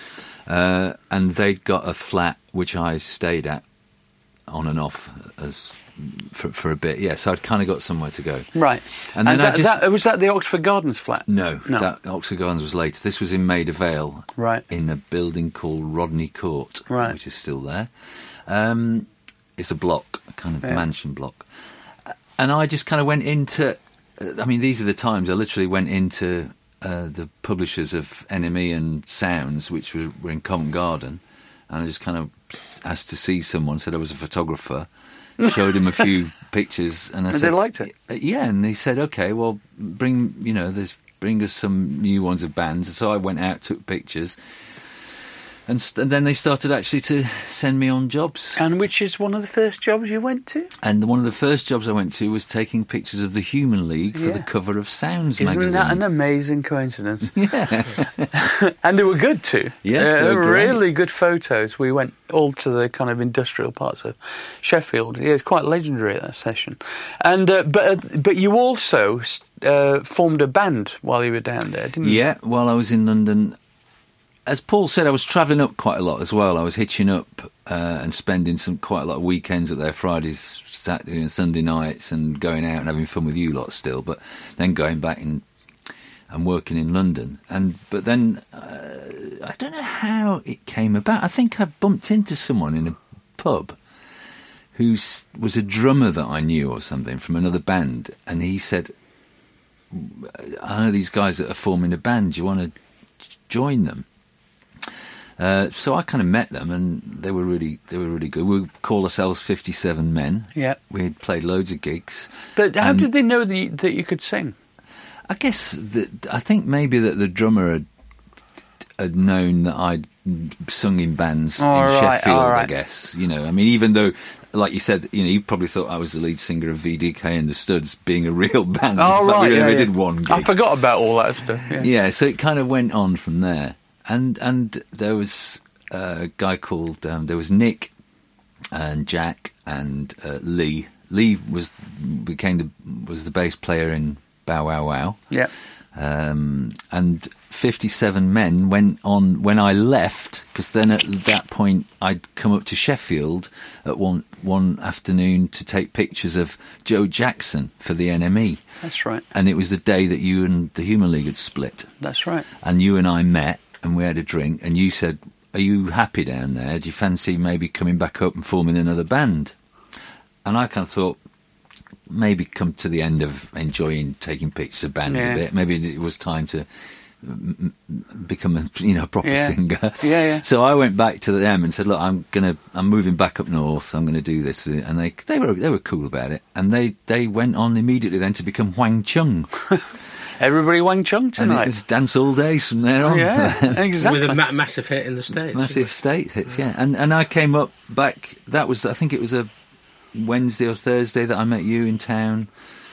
Uh, and they'd got a flat which I stayed at on and off as for, for a bit. Yeah, so I'd kind of got somewhere to go. Right. And then I that, just- that, was that the Oxford Gardens flat? No, No. that Oxford Gardens was later. This was in Maida Vale, Right. in a building called Rodney Court, Right. which is still there. Um, it's a block, a kind of Yeah. mansion block. And I just kind of went into... I mean, these are the times I literally went into uh, the publishers of N M E and Sounds, which were, were in Covent Garden, and I just kind of asked to see someone, said I was a photographer, showed him a few pictures, and I And said... they liked it? Yeah, and they said, OK, well, bring, you know, there's bring us some new ones of bands. And so I went out, took pictures, and, st- and then they started actually to send me on jobs. And which is one of the first jobs you went to? And one of the first jobs I went to was taking pictures of the Human League for Yeah. the cover of Sounds Isn't magazine. that an amazing coincidence? Yeah. And they were good too. Yeah, Uh, they were great. really good photos. We went all to the kind of industrial parts of Sheffield. Yeah, it's quite legendary at that session. And uh, but uh, but you also uh, formed a band while you were down there, didn't you? Yeah, while I was in London, as Paul said, I was travelling up quite a lot as well. I was hitching up uh, and spending some quite a lot of weekends up there, Fridays, Saturday and Sunday nights, and going out and having fun with you lot still. But then going back and and working in London. And but then uh, I don't know how it came about. I think I bumped into someone in a pub who was a drummer that I knew or something from another band, and he said, "I know these guys that are forming a band. Do you want to join them?" Uh, so I kind of met them, and they were really they were really good. We call ourselves fifty-seven Men. Yeah. We had played loads of gigs. But how And did they know that you, that you could sing? I guess that I think maybe that the drummer had, had known that I'd sung in bands Oh, in right, Sheffield. all I right. guess, you know. I mean, even though, like you said, you know, you probably thought I was the lead singer of V D K and the Studs, being a real band. Oh, In fact, right. we yeah, only yeah. did one gig. I forgot about all that stuff. Yeah. Yeah, so it kind of went on from there, and and there was a guy called um, there was Nick and Jack and uh, Lee. Lee was became the was the bass player in Bow Wow Wow. Yeah. Um, and fifty-seven Men went on when I left, because then at that point I'd come up to Sheffield at one one afternoon to take pictures of Joe Jackson for the N M E. That's right. And it was the day that you and the Human League had split. That's right. And you and I met and we had a drink, and you said, "Are you happy down there? Do you fancy maybe coming back up and forming another band?" And I kind of thought, maybe come to the end of enjoying taking pictures of bands Yeah. a bit. Maybe it was time to m- m- become a you know proper Yeah. singer. Yeah, yeah. So I went back to them and said, "Look, I'm gonna, I'm moving back up north. I'm gonna do this." And they, they were, they were cool about it. And they, they went on immediately then to become Wang Chung. Everybody Wang Chung And tonight. it was dance all days from there on. Yeah, exactly. with a ma- massive hit in the States. Massive state hits, yeah. And and I came up back. That was, I think it was a Wednesday or Thursday that I met you in town.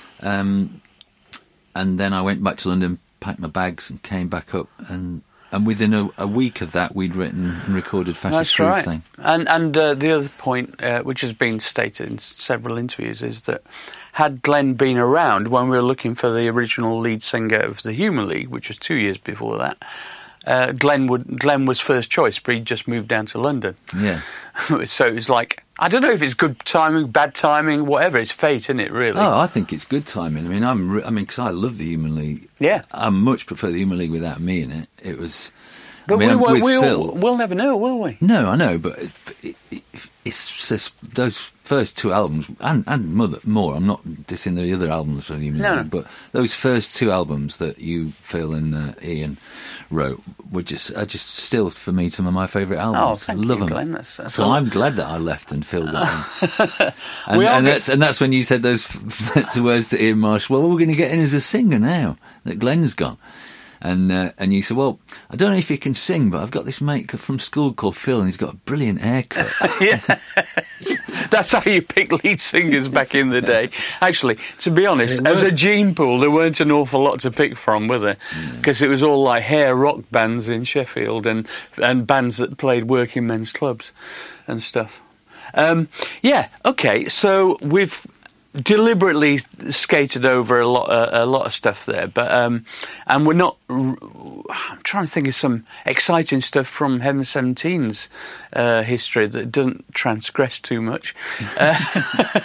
Um, and then I went back to London, packed my bags, and came back up. And and within a, a week of that, we'd written and recorded Fascist That's Truth right. Thing. And and uh, the other point, uh, which has been stated in several interviews, is that had Glenn been around when we were looking for the original lead singer of the Human League, which was two years before that, uh, Glenn would Glenn was first choice, but he'd just moved down to London. Yeah. So it was like, I don't know if it's good timing, bad timing, whatever. It's fate, isn't it? Really? Oh, I think it's good timing. I mean, I'm. Re- I mean, because I love the Human League. Yeah. I much prefer the Human League without me in it. It was. But I mean, we I'm won't, with we'll, Phil. we'll never know, will we? No, I know, but it, it, it, it's just those first two albums, and, and Mother, more, I'm not dissing the other albums from you, No. but those first two albums that you, Phil and uh, Ian wrote were just, are just still, for me, some of my favourite albums. Oh, thank I love you, them. Glenn. That's, that's so all. I'm glad that I left and Phil got in. and, We are and, good. that's, and that's when you said those f- two words to Ian Marsh, well, we're going to get in as a singer now that Glenn's gone. And uh, and you said, well, I don't know if you can sing, but I've got this mate from school called Phil, and he's got a brilliant haircut. Yeah, that's how you pick lead singers back in the day. Actually, to be honest, It as a worked. gene pool, there weren't an awful lot to pick from, were there? Because it was all like hair rock bands in Sheffield and and bands that played working men's clubs and stuff. Um, yeah, okay, so we've deliberately skated over a lot, uh, a lot of stuff there, but um, and we're not. I'm trying to think of some exciting stuff from Heaven seventeen's uh, history that doesn't transgress too much. Uh,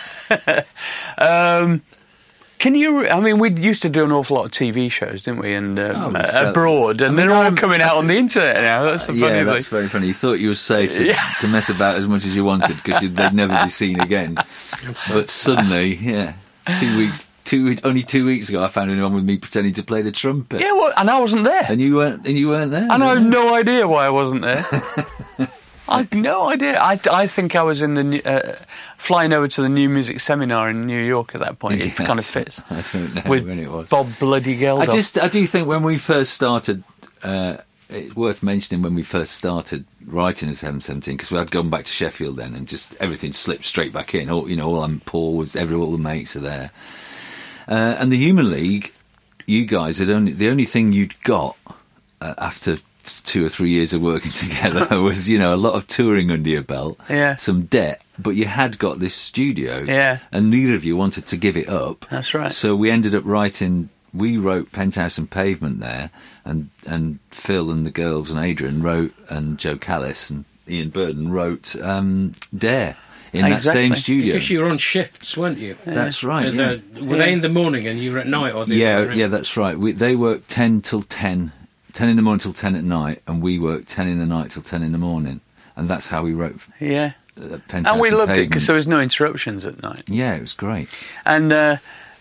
um, can you? I mean, we used to do an awful lot of T V shows, didn't we? And um, Oh, we uh, still- abroad, and I mean, they're all I'm- coming out that's on the internet now. That's the Uh, funny yeah, thing. that's very funny. You thought you were safe to, Yeah. to mess about as much as you wanted because they'd never be seen again. But suddenly, yeah, two weeks, two only two weeks ago, I found anyone with me pretending to play the trumpet. Yeah, well, and I wasn't there. And you weren't, and you weren't there. And I have were you? no idea why I wasn't there. I have no idea. I, I think I was in the new- uh, flying over to the New Music Seminar in New York at that point. It Yeah, kind of fits. I don't know With when it was. Bob Bloody Geldof. I just, I do think when we first started, uh, it's worth mentioning when we first started writing as Heaven seventeen, because we had gone back to Sheffield then, and just everything slipped straight back in. All you know, all I'm Paul was, every all the mates are there, uh, and the Human League. You guys had only the only thing you'd got uh, after two or three years of working together was, you know, a lot of touring under your belt, Yeah. some debt, but you had got this studio, Yeah. and neither of you wanted to give it up. That's right. So we ended up writing. We wrote Penthouse and Pavement there, and and Phil and the girls and Adrian wrote, and Joe Callis and Ian Burden wrote um, Dare in that Exactly. same studio. Because you were on shifts, weren't you? That's right. Uh, Yeah, the- were they in the morning and you were at night, or the yeah, other way around? yeah, that's right. We, they worked ten till ten, ten in the morning till ten at night, and we worked ten in the night till ten in the morning, and that's how we wrote Yeah. uh, Penthouse And we loved it Pavement. because there was no interruptions at night. Yeah, it was great. And uh,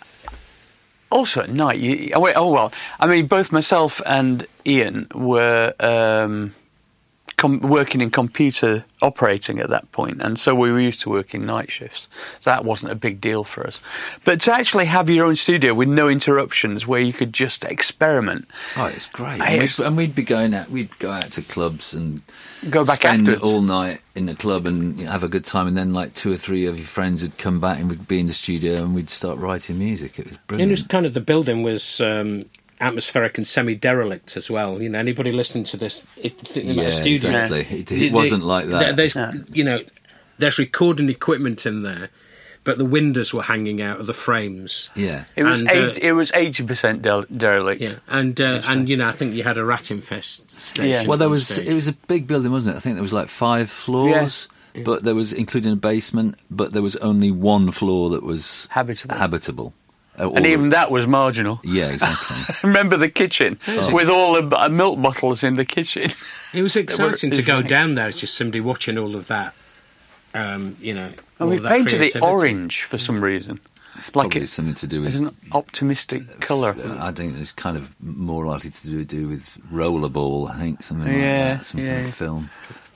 also at night, you, oh, wait, oh well, I mean, both myself and Ian were um, com- working in computer operating at that point, and so we were used to working night shifts. So that wasn't a big deal for us. But to actually have your own studio with no interruptions, where you could just experiment, Oh, it was great. Hey, And it's- we'd, and we'd be going out. We'd go out to clubs and go back spend afterwards. all night in the club and you know, have a good time. And then, like two or three of your friends would come back and we'd be in the studio and we'd start writing music. It was And brilliant. it was kind of the building was um, atmospheric and semi-derelict as well. You know, anybody listening to this, if thinking yeah, about a studio, exactly. It, They- it wasn't like there- that. There's, Yeah. you know, there's recording equipment in there, but the windows were hanging out of the frames. yeah. It was and, uh, eight, it was eighty percent del- derelict. Yeah, and uh, and you know, I think you had a rat infest station. Yeah. Well, there on was. stage. It was a big building, wasn't it? I think there was like five floors, but there was including a basement. But there was only one floor that was Habitable. Habitable. Uh, And all- even that was marginal. Yeah, exactly. Remember the kitchen Oh. with all the uh, milk bottles in the kitchen. It was exciting were- to go down there. It's just somebody watching all of that. Um, you know, And all we of that painted it creativity. orange for some reason. It's like Probably it's, something to do it's with. an optimistic colour. I think it's kind of more likely to do, do with rollerball. I think something Yeah, like that. Some yeah. kind of film.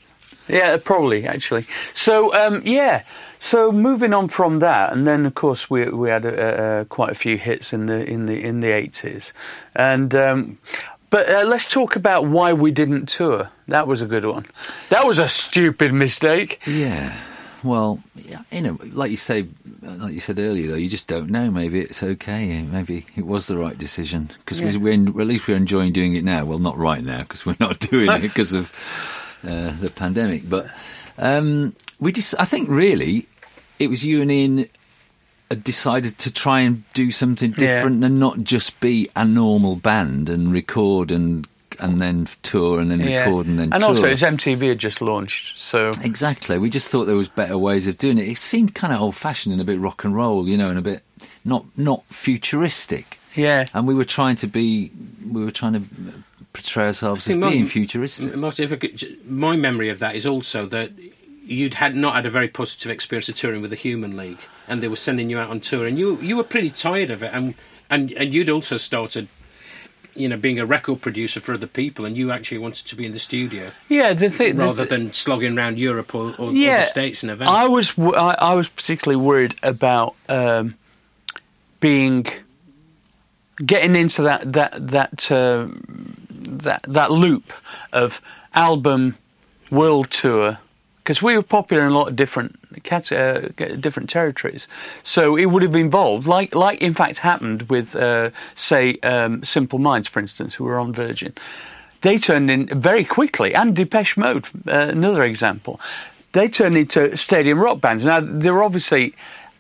Yeah, probably actually. So um, yeah, so moving on from that, and then of course we we had uh, uh, quite a few hits in the in the in the eighties, and. Um, But uh, let's talk about why we didn't tour. That was a good one. That was a stupid mistake. Yeah. Well, yeah, you know, like you say, like you said earlier, though, you just don't know. Maybe it's okay. Maybe it was the right decision because Yeah. we're in, at least we're enjoying doing it now. Well, not right now because we're not doing it because of uh, the pandemic. But um, we just, I think, really, it was you and Ian had decided to try and do something different and not just be a normal band and record and and then tour and then Yeah. record and then and tour. also it's M T V had just launched, so Exactly. We just thought there was better ways of doing it. It seemed kind of old-fashioned and a bit rock and roll, you know, and a bit not not futuristic. yeah. And we were trying to be, we were trying to portray ourselves as See, being my- futuristic. Martin, if I could- my memory of that is also that you'd had not had a very positive experience of touring with the Human League, and they were sending you out on tour, and you you were pretty tired of it, and and, and you'd also started, you know, being a record producer for other people, and you actually wanted to be in the studio Yeah, the thing rather than slogging around Europe or, or, or yeah, the States in events. I was w- I, I was particularly worried about um, being getting into that that that uh, that that loop of album world tour, because we were popular in a lot of different cat- uh, different territories. So it would have involved, like like in fact happened with uh, say um, Simple Minds, for instance, who were on Virgin. They turned in very quickly, and Depeche Mode, uh, another example. They turned into stadium rock bands. Now they're obviously,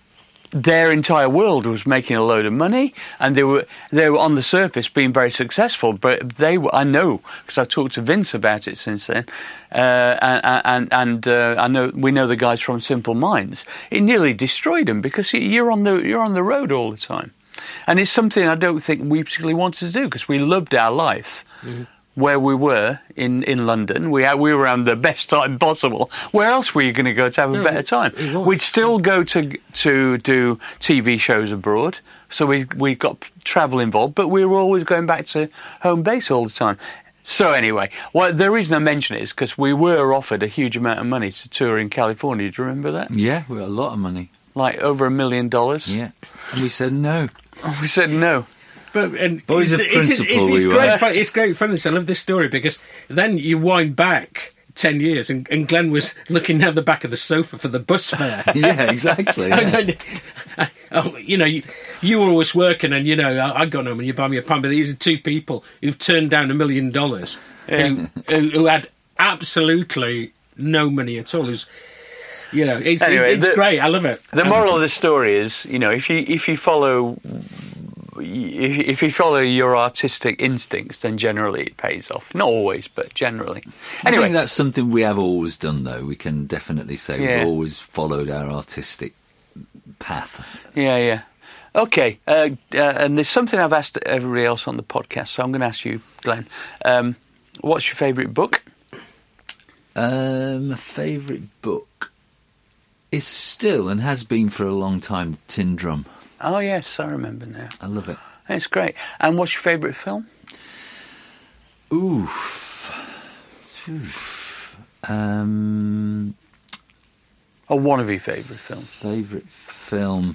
their entire world was making a load of money, and they were they were on the surface being very successful. But they were, I know, because I've talked to Vince about it since then, uh, and and, and uh, I know we know the guys from Simple Minds. It nearly destroyed them because you're on the you're on the road all the time, and it's something I don't think we particularly wanted to do because we loved our life. Mm-hmm. Where we were in, in London, we had, we were having the best time possible. Where else were you going to go to have a No, better time? We'd still go to to do T V shows abroad, so we we got travel involved, but we were always going back to home base all the time. So anyway, well, the reason I mention it is because we were offered a huge amount of money to tour in California. Do you remember that? Yeah, we got a lot of money. Like over a million dollars. Yeah, and we said no. We said no. But and Boys of it's, it's, principle it's, it's we great were. fun, it's great fun. I love this story because then you wind back ten years and, and Glenn was looking down the back of the sofa for the bus fare. Yeah, exactly. Yeah. And then, oh, you know, you, you were always working, and you know, I, I got home and you buy me a pint. But these are two people who've turned down a million dollars, who, who who had absolutely no money at all. Who's, you know, it's Anyway, it's the- great. I love it. The moral of the story is, you know, if you if you follow if, if you follow your artistic instincts, then generally it pays off. Not always, but generally. I Anyway, think that's something we have always done, though. We can definitely say Yeah. we've always followed our artistic path. yeah, yeah. Okay, uh, uh, and there's something I've asked everybody else on the podcast, so I'm going to ask you, Glenn. Um, what's your favourite book? Um, my favourite book is still, and has been for a long time, Tin Drum. Oh, yes, I remember now. I love it. It's great. And what's your favourite film? Oof. Oof. Um, Or one of your favourite films? favourite film...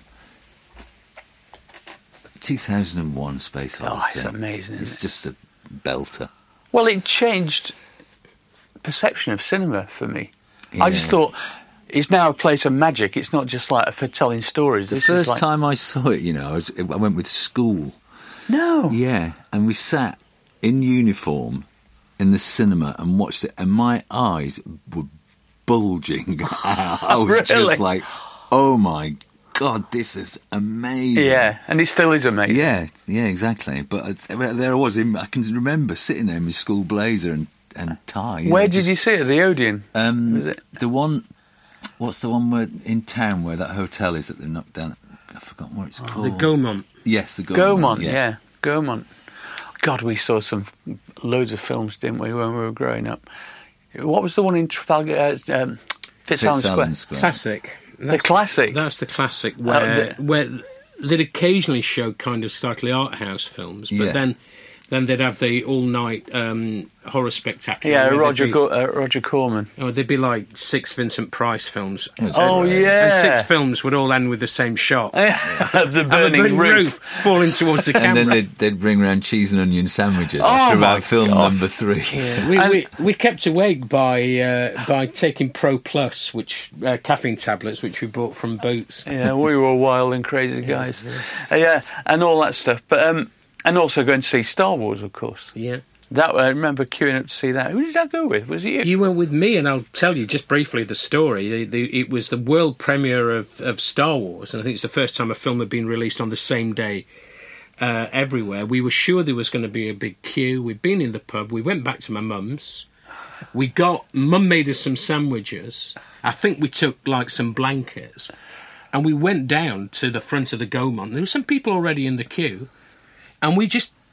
two thousand one Space Oh, Odyssey. it's amazing, isn't It's it? just a belter. Well, it changed perception of cinema for me. I just Yeah. thought it's now a place of magic. It's not just like for telling stories. The This is first like- time I saw it, you know, I, was, I went with school. No. Yeah, and we sat in uniform in the cinema and watched it, and my eyes were bulging out. I was Really? just like, oh my God, this is amazing. Yeah, and it still is amazing. Yeah, yeah, exactly. But uh, there I was, in, I can remember sitting there in my school blazer and, and tie. you Where know, did just- you see it? The Odeon? Um, Was it? The one, what's the one where in town where that hotel is that they knocked down? I forgot what it's called. The Gaumont. Yes, the Gaumont. Gaumont, yeah. Gaumont. God, we saw some loads of films, didn't we, when we were growing up? What was the one in Trafalgar? Uh, um, Fitzallen Square. Fitzallen Square. Classic. The classic. That's the classic where the- where they'd occasionally show kind of slightly art house films, but Yeah. then then they'd have the all night um, horror spectacular. Yeah, where Roger they'd be, Go- uh, Roger Corman. oh, they'd be like six Vincent Price films. Oh, yeah. And six films would all end with the same shot. Of the And burning the roof. falling towards the And camera. then they'd, they'd bring round cheese and onion sandwiches Oh after my about film God. number three. Yeah, we, we we kept awake by uh, by taking Pro Plus, which uh, caffeine tablets, which we bought from Boots. Yeah, we were wild and crazy guys. Uh, yeah, and all that stuff. But um, and also going to see Star Wars, of course. Yeah. That I remember queuing up to see that. Who did I go with? Was it you? You went with me, and I'll tell you just briefly the story. The, the, it was the world premiere of, of Star Wars, and I think it's the first time a film had been released on the same day uh, everywhere. We were sure there was going to be a big queue. We'd been in the pub. We went back to my mum's. We got... Mum made us some sandwiches. I think we took, like, some blankets. And we went down to the front of the Gaumont. There were some people already in the queue. And we just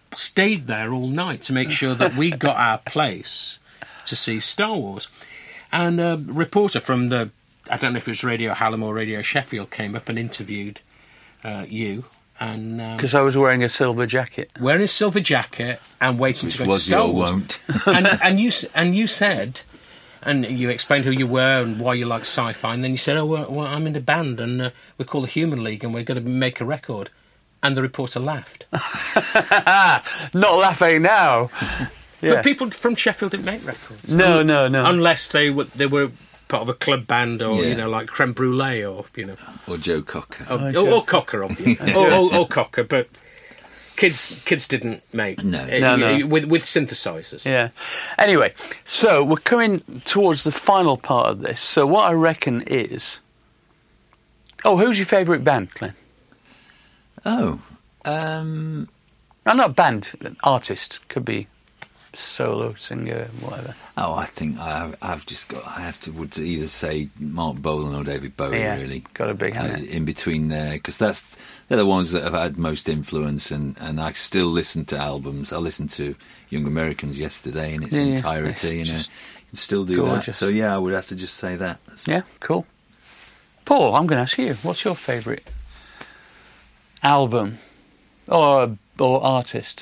stayed there all night to make sure that we got our place to see Star Wars. And a reporter from the, I don't know if it was Radio Hallam or Radio Sheffield, came up and interviewed uh, you. And because um, I was wearing a silver jacket, wearing a silver jacket, and waiting Which to go was to Star your Wars. won't. and, and you and you said, and you explained who you were and why you like sci-fi, and then you said, "Oh, well, well I'm in a band, and uh, we're called the Human League, and we're going to make a record." And the reporter laughed. Not laughing now. Yeah. But people from Sheffield didn't make records. No, no, no. Unless they were they were part of a club band, or Yeah. you know, like Creme Brulee, or you know, Or Joe Cocker. or, Oh, or, Joe. or Cocker, obviously, or, or, or Cocker. But kids kids didn't make No. uh, No, no. with with synthesizers. Yeah. Anyway, so we're coming towards the final part of this. So what I reckon is... Oh, who's your favourite band, Glenn? Oh. Um, No, not band, artist. Could be solo, singer, whatever. oh, I think I have, I've just got... I have to would either say Mark Bolan or David Bowie, Yeah, really. got a big Uh, hand. in between there, because that's they're the ones that have had most influence, and, and I still listen to albums. I listened to Young Americans yesterday in its Yeah, yeah. entirety, It's and uh, just you still do that. gorgeous. So yeah, I would have to just say that. That's- Yeah, cool. Paul, I'm going to ask you, what's your favourite album or or artist?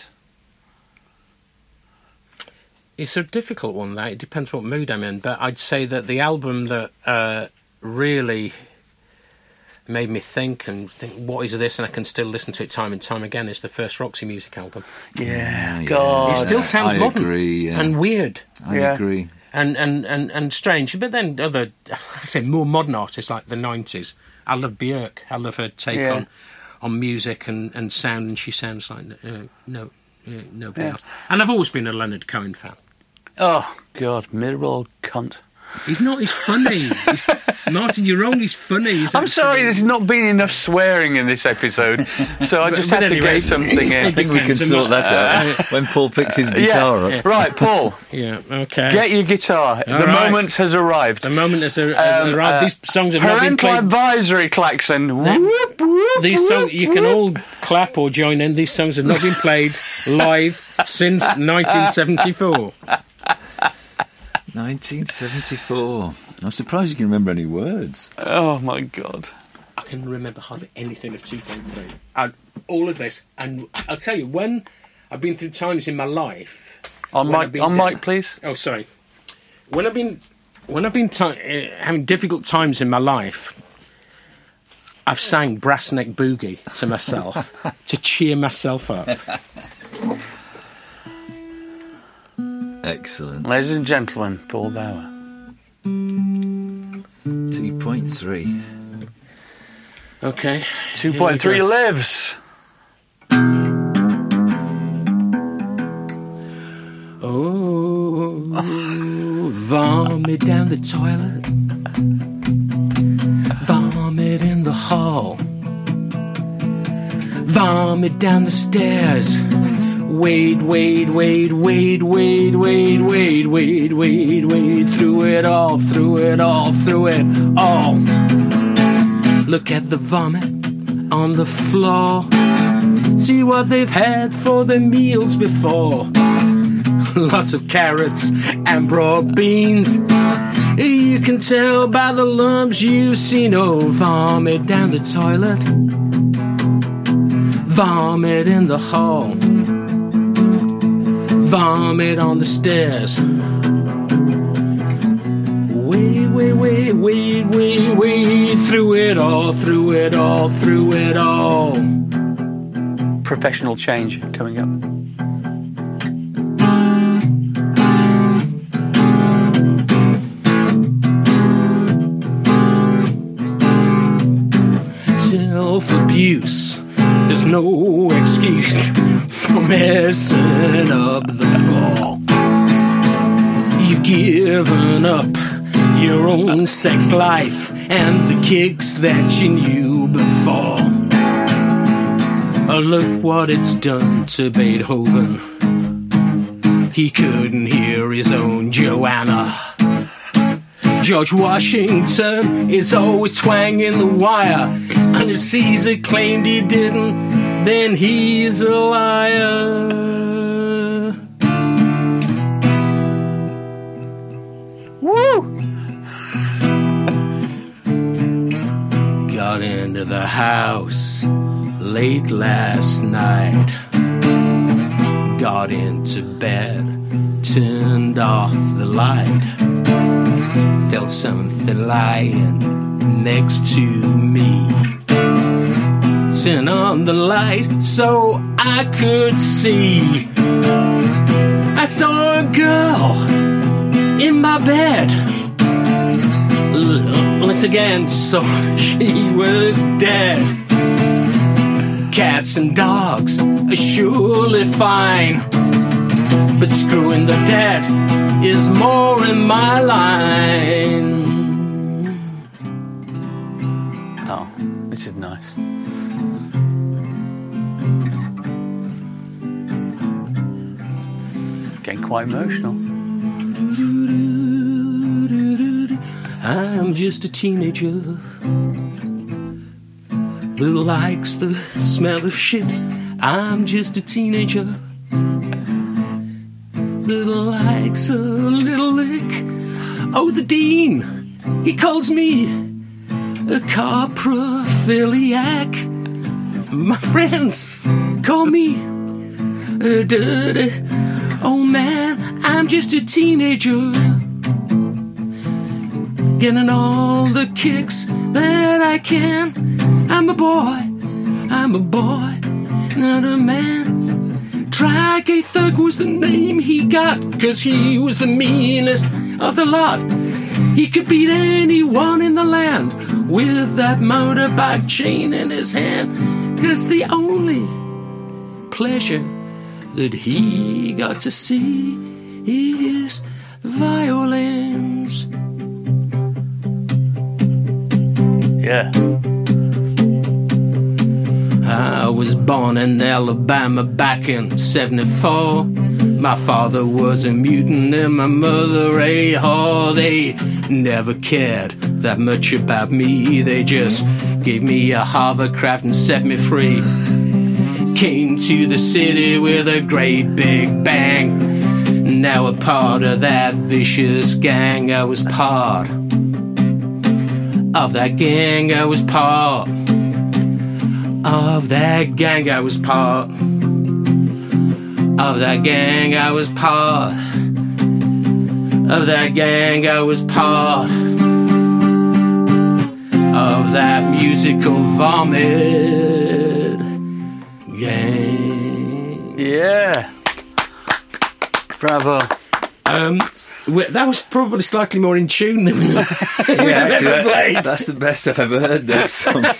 It's a difficult one, that. It depends what mood I'm in. But I'd say that the album that uh, really made me think and think, what is this? And I can still listen to it time and time again, is the first Roxy Music album. Yeah, Yeah, God. It still sounds I modern agree, yeah. and weird I Yeah. agree. and, and, and, and strange. But then other, I say more modern artists like the nineties. I love Björk. I love her take Yeah. on, on music and, and sound, and she sounds like uh, no uh, nobody Yeah. else. And I've always been a Leonard Cohen fan. Oh, God, miserable old cunt. He's not. He's funny. He's, Martin, you're wrong. He's funny. He's I'm sorry, actually- there's not been enough swearing in this episode, so I But- just but had to anyway, get something in. I think we can depends on sort what- that out when Paul picks his guitar yeah. up. Right, Paul, Yeah. Okay. get your guitar. All the right. moment has arrived. The moment has ar- has Um, arrived. uh, These songs have not been Parental played. advisory klaxon. Whoop, whoop, These whoop, songs, you can whoop. all clap or join in. These songs have not been played live since nineteen seventy-four. nineteen seventy-four. I'm surprised you can remember any words. Oh, my God. I can remember hardly anything of two point three. And all of this. And I'll tell you, when I've been through times in my life. On when I've mic, been on down- mic, please. Oh, sorry. When I've been when I've been ti uh, having difficult times in my life, I've sang Brass Neck Boogie to myself to cheer myself up. Excellent. Ladies and gentlemen, Paul Bauer. two point three. Okay. two here point we three go. lives. Oh, vomit down the toilet, vomit in the hall, vomit down the stairs. Wade, wade, wade, wade, wade, wade, wade, wade, wade, wade, through it all, through it all, through it all. Look at the vomit on the floor. See what they've had for their meals before. Lots of carrots and broad beans. You can tell by the lumps you've seen. Oh, vomit down the toilet, vomit in the hall, vomit on the stairs. Wade, wade, wade, wade, wade, wade, through it all, through it all, through it all. Professional change coming up. Self-abuse, there's no excuse for messing up the fall. You've given up your own sex life and the kicks that you knew before. Oh, look what it's done to Beethoven. He couldn't hear his own Joanna. George Washington is always twanging the wire, and if Caesar claimed he didn't, then he's a liar. into the house late last night. Got into bed, turned off the light. Felt something lying next to me. Turn on the light so I could see. I saw a girl in my bed. Once again, so she was dead. Cats and dogs are surely fine, but screwing the dead is more in my line. Oh, this is nice. Getting quite emotional. I'm just a teenager that likes the smell of shit. I'm just a teenager that likes a little lick. Oh, the dean, he calls me a coprophiliac. My friends call me a dirty old man. I'm just a teenager getting all the kicks that I can. I'm a boy, I'm a boy, not a man. Tri-Gay Thug was the name he got, 'cause he was the meanest of the lot. He could beat anyone in the land with that motorbike chain in his hand, 'cause the only pleasure that he got to see is violence. Yeah. I was born in Alabama back in seventy-four. My father was a mutant and my mother a whore. They never cared that much about me. They just gave me a hovercraft and set me free. Came to the city with a great big bang. Now a part of that vicious gang. I was part of that gang. I was part of that gang. I was part of that gang. I was part of that gang. I was part of that musical vomit gang. Yeah. Bravo. Um, that was probably slightly more in tune than we Yeah, actually, ever played. that, that's the best I've ever heard that song. I,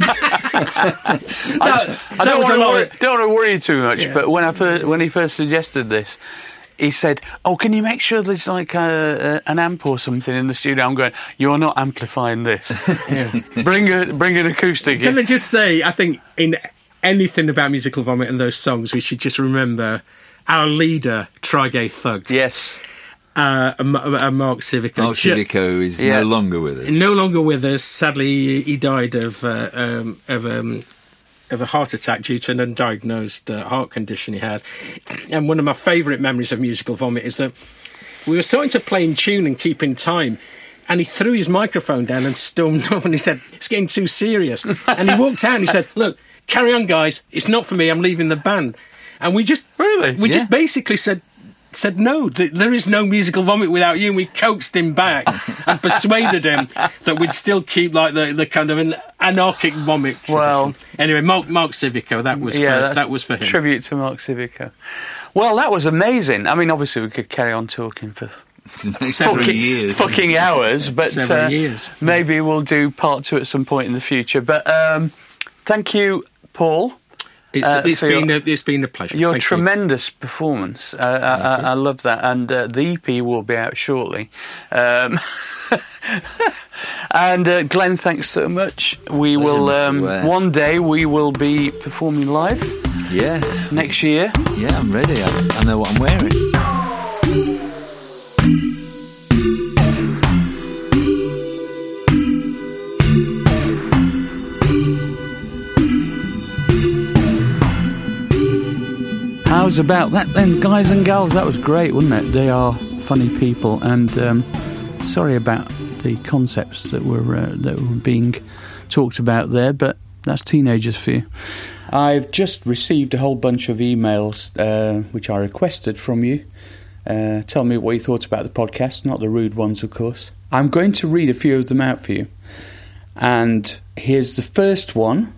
I don't, was want a to lot worry, of- don't want to worry you too much, Yeah. but when I first, when he first suggested this, he said, "Oh, can you make sure there's like a, a, an amp or something in the studio?" I'm going, "You're not amplifying this. bring a bring an acoustic." Can I in." just say, I think in anything about Musical Vomit and those songs, we should just remember our leader, Tri-Gay Thug, Yes. uh, uh, Mark Civico. Mark Ju- Civico is Yeah. no longer with us. no longer with us. Sadly, he died of uh, um, of um, of a heart attack due to an undiagnosed uh, heart condition he had. And one of my favourite memories of Musical Vomit is that we were starting to play in tune and keep in time, and he threw his microphone down and stormed off, and he said, "It's getting too serious." And he walked out and he said, "Look, carry on, guys. It's not for me. I'm leaving the band." And we just Really? we Yeah. just basically said. said no, th- there is no Musical Vomit without you, and we coaxed him back and persuaded him that we'd still keep like the, the kind of an anarchic vomit tradition. Well- anyway, Mark, Mark Civico, that was Yeah, for, that's that was for him. Tribute to Mark Civico. Well, that was amazing. I mean, obviously we could carry on talking for The next three fucking, years. fucking hours, but Several uh, years. maybe we'll do part two at some point in the future. But um, thank you, Paul. It's, Uh, it's for been your- a, it's been a pleasure. Your Thank you. tremendous performance. Uh, I, I, I love that. And uh, the E P will be out shortly. Um, and uh, Glenn, thanks so much. We Pleasure, will, Mister um, Ware. one day we will be performing live Yeah, next year. yeah, I'm ready. I, I know what I'm wearing. How's about that then, guys and gals? That was great, wasn't it? They are funny people, and um, sorry about the concepts that were uh, that were being talked about there, but That's teenagers for you. I've just received a whole bunch of emails uh, which I requested from you. Uh, tell me what you thought about the podcast, not the rude ones, of course. I'm going to read a few of them out for you. And here's the first one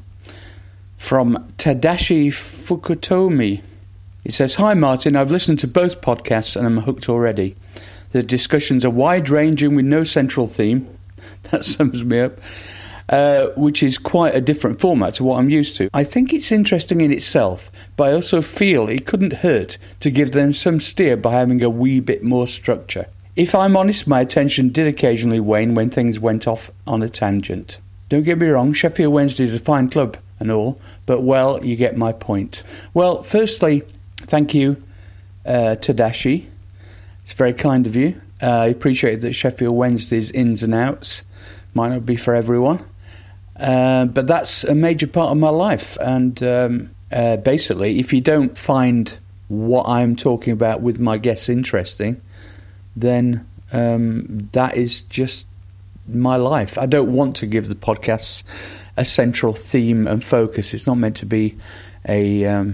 from Tadashi Fukutomi. It says, "Hi Martin, I've listened to both podcasts and I'm hooked already. The discussions are wide-ranging with no central theme." That sums me up. Uh, which is quite a different format to what I'm used to. I think it's interesting in itself, but I also feel it couldn't hurt to give them some steer by having a wee bit more structure. If I'm honest, my attention did occasionally wane when things went off on a tangent. Don't get me wrong, Sheffield Wednesday is a fine club and all, but, well, you get my point. Well, firstly, thank you, uh, Tadashi. It's very kind of you. Uh, I appreciate that Sheffield Wednesday's ins and outs might not be for everyone. Uh, but that's a major part of my life, and um, uh, basically, if you don't find what I'm talking about with my guests interesting, then um, that is just my life. I don't want to give the podcasts a central theme and focus. It's not meant to be a um,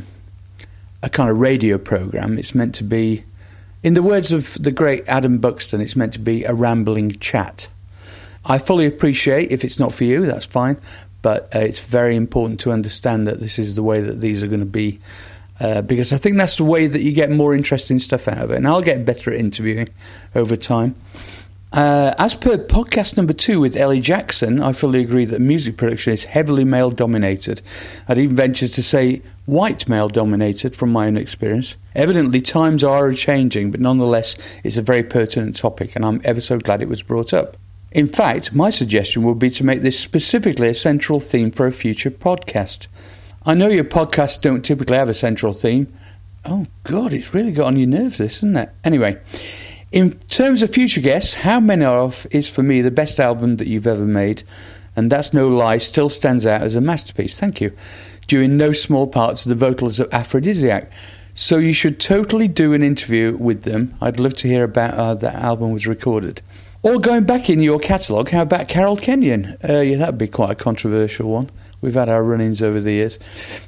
a kind of radio program. It's meant to be, in the words of the great Adam Buxton, it's meant to be a rambling chat. I fully appreciate if it's not for you, that's fine, but uh, it's very important to understand that this is the way that these are going to be, uh, because I think that's the way that you get more interesting stuff out of it, and I'll get better at interviewing over time. Uh, as per podcast number two with Ellie Jackson, I fully agree that music production is heavily male-dominated. I'd even venture to say white male-dominated from my own experience. Evidently, times are changing, but nonetheless, it's a very pertinent topic, and I'm ever so glad it was brought up. In fact, my suggestion would be to make this specifically a central theme for a future podcast. I know your podcasts don't typically have a central theme. Oh, God, it's really got on your nerves, this, isn't it? Anyway, in terms of future guests, How Men Are Off is, for me, the best album that you've ever made, and that's no lie, still stands out as a masterpiece. Thank you. Due in no small part to the vocals of Aphrodisiac. So you should totally do an interview with them. I'd love to hear about how that album was recorded. Or going back in your catalogue, how about Carol Kenyon? Uh, yeah, that would be quite a controversial one. We've had our run-ins over the years.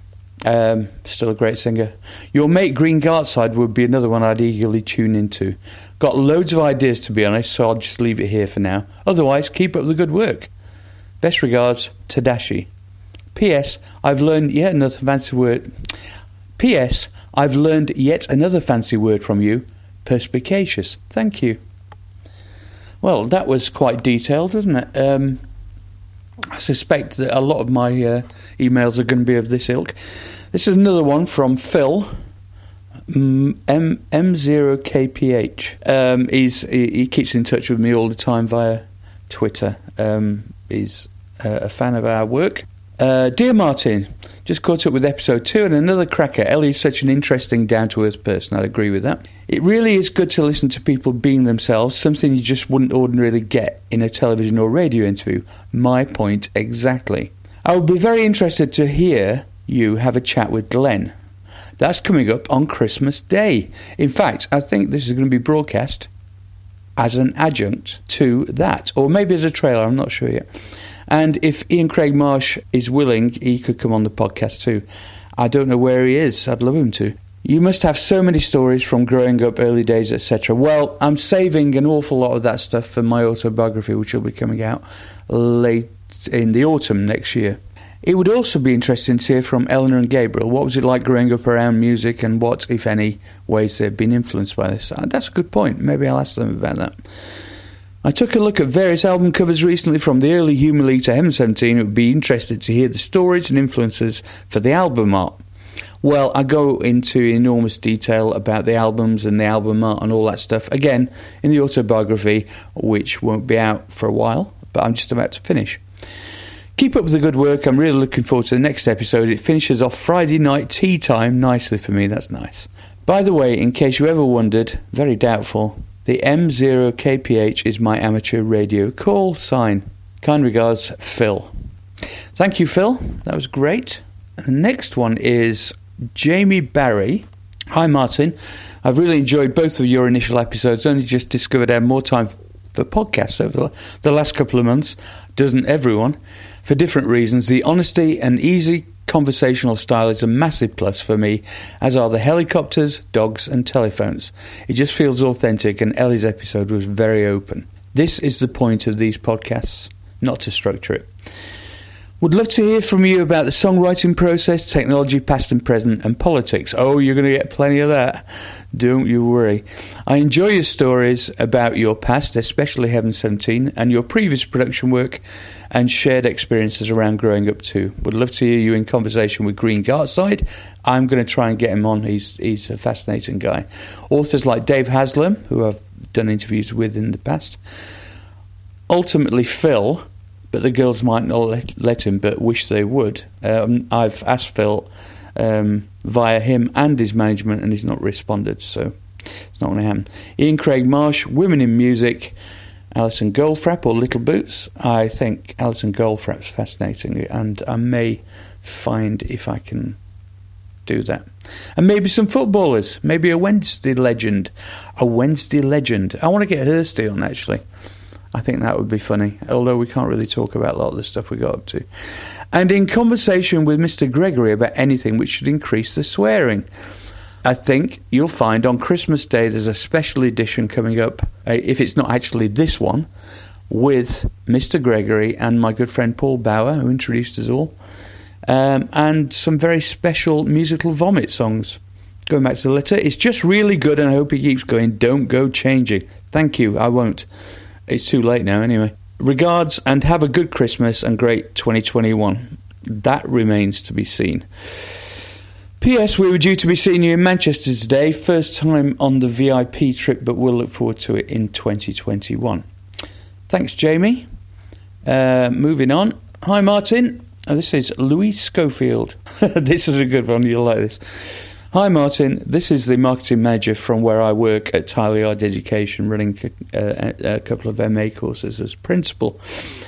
Um, still a great singer. Your mate Green Gartside would be another one I'd eagerly tune into. Got loads of ideas, to be honest, so I'll just leave it here for now. Otherwise, keep up the good work. Best regards, Tadashi. P S. I've learned yet another fancy word. P S. I've learned yet another fancy word from you. Perspicacious. Thank you. Well, that was quite detailed, wasn't it? Um, I suspect that a lot of my uh, emails are going to be of this ilk. This is another one from Phil, M zero K P H. Um, he's, he, he keeps in touch with me all the time via Twitter. Um, he's uh, a fan of our work. Uh, Dear Martin, just caught up with episode two and another cracker. Ellie is such an interesting, down-to-earth person. I'd agree with that. It really is good to listen to people being themselves, something you just wouldn't ordinarily get in a television or radio interview. My point exactly. I would be very interested to hear you have a chat with Glenn. That's coming up on Christmas Day. In fact, I think this is going to be broadcast as an adjunct to that, or maybe as a trailer, I'm not sure yet. And if Ian Craig Marsh is willing, he could come on the podcast too. I don't know where he is. I'd love him to. You must have so many stories from growing up, early days, et cetera. Well, I'm saving an awful lot of that stuff for my autobiography, which will be coming out late in the autumn next year. It would also be interesting to hear from Eleanor and Gabriel. What was it like growing up around music, and what, if any, ways they've been influenced by this? That's a good point. Maybe I'll ask them about that. I took a look at various album covers recently from the early Human League to Heaven seventeen. It would be interested to hear the stories and influences for the album art. Well, I go into enormous detail about the albums and the album art and all that stuff, again, in the autobiography, which won't be out for a while, but I'm just about to finish. Keep up with the good work. I'm really looking forward to the next episode. It finishes off Friday night tea time nicely for me. That's nice. By the way, in case you ever wondered, very doubtful, the M zero K P H is my amateur radio call sign. Kind regards, Phil. Thank you, Phil. That was great. And the next one is Jamie Barry. Hi, Martin. I've really enjoyed both of your initial episodes. Only just discovered I had more time for podcasts over the last couple of months. Doesn't everyone? For different reasons, the honesty and easy conversational style is a massive plus for me, as are the helicopters, dogs and telephones. It just feels authentic, and Ellie's episode was very open. This is the point of these podcasts, not to structure it. Would love to hear from you about the songwriting process, technology, past and present, and politics. Oh, you're going to get plenty of that. Don't you worry. I enjoy your stories about your past, especially Heaven seventeen, and your previous production work and shared experiences around growing up too. Would love to hear you in conversation with Green Gartside. I'm going to try and get him on. He's he's a fascinating guy. Authors like Dave Haslam, who I've done interviews with in the past. Ultimately, Phil... but the girls might not let, let him, but wish they would. Um, I've asked Phil um, via him and his management, and he's not responded, so it's not going to happen. Ian Craig Marsh, Women in Music, Alison Goldfrapp, or Little Boots. I think Alison Goldfrapp's fascinating, and I may find if I can do that. And maybe some footballers, maybe a Wednesday legend. A Wednesday legend. I want to get Hursty on, actually. I think that would be funny, although we can't really talk about a lot of the stuff we got up to. And in conversation with Mister Gregory about anything which should increase the swearing. I think you'll find on Christmas Day there's a special edition coming up, uh, if it's not actually this one, with Mister Gregory and my good friend Paul Bauer, who introduced us all, um, and some very special musical vomit songs. Going back to the letter, it's just really good, and I hope it keeps going. Don't go changing. Thank you, I won't. It's too late now anyway. Regards, and have a good Christmas and great twenty twenty-one. That remains to be seen. P S. We were due to be seeing you in Manchester today. First time on the V I P trip, but we'll look forward to it in twenty twenty-one. Thanks, Jamie. Uh, moving on. Hi, Martin. Oh, this is Louise Schofield. This is a good one. You'll like this. Hi Martin, this is the marketing manager from where I work at Tyler Yard Education, running a, a, a couple of M A courses as principal.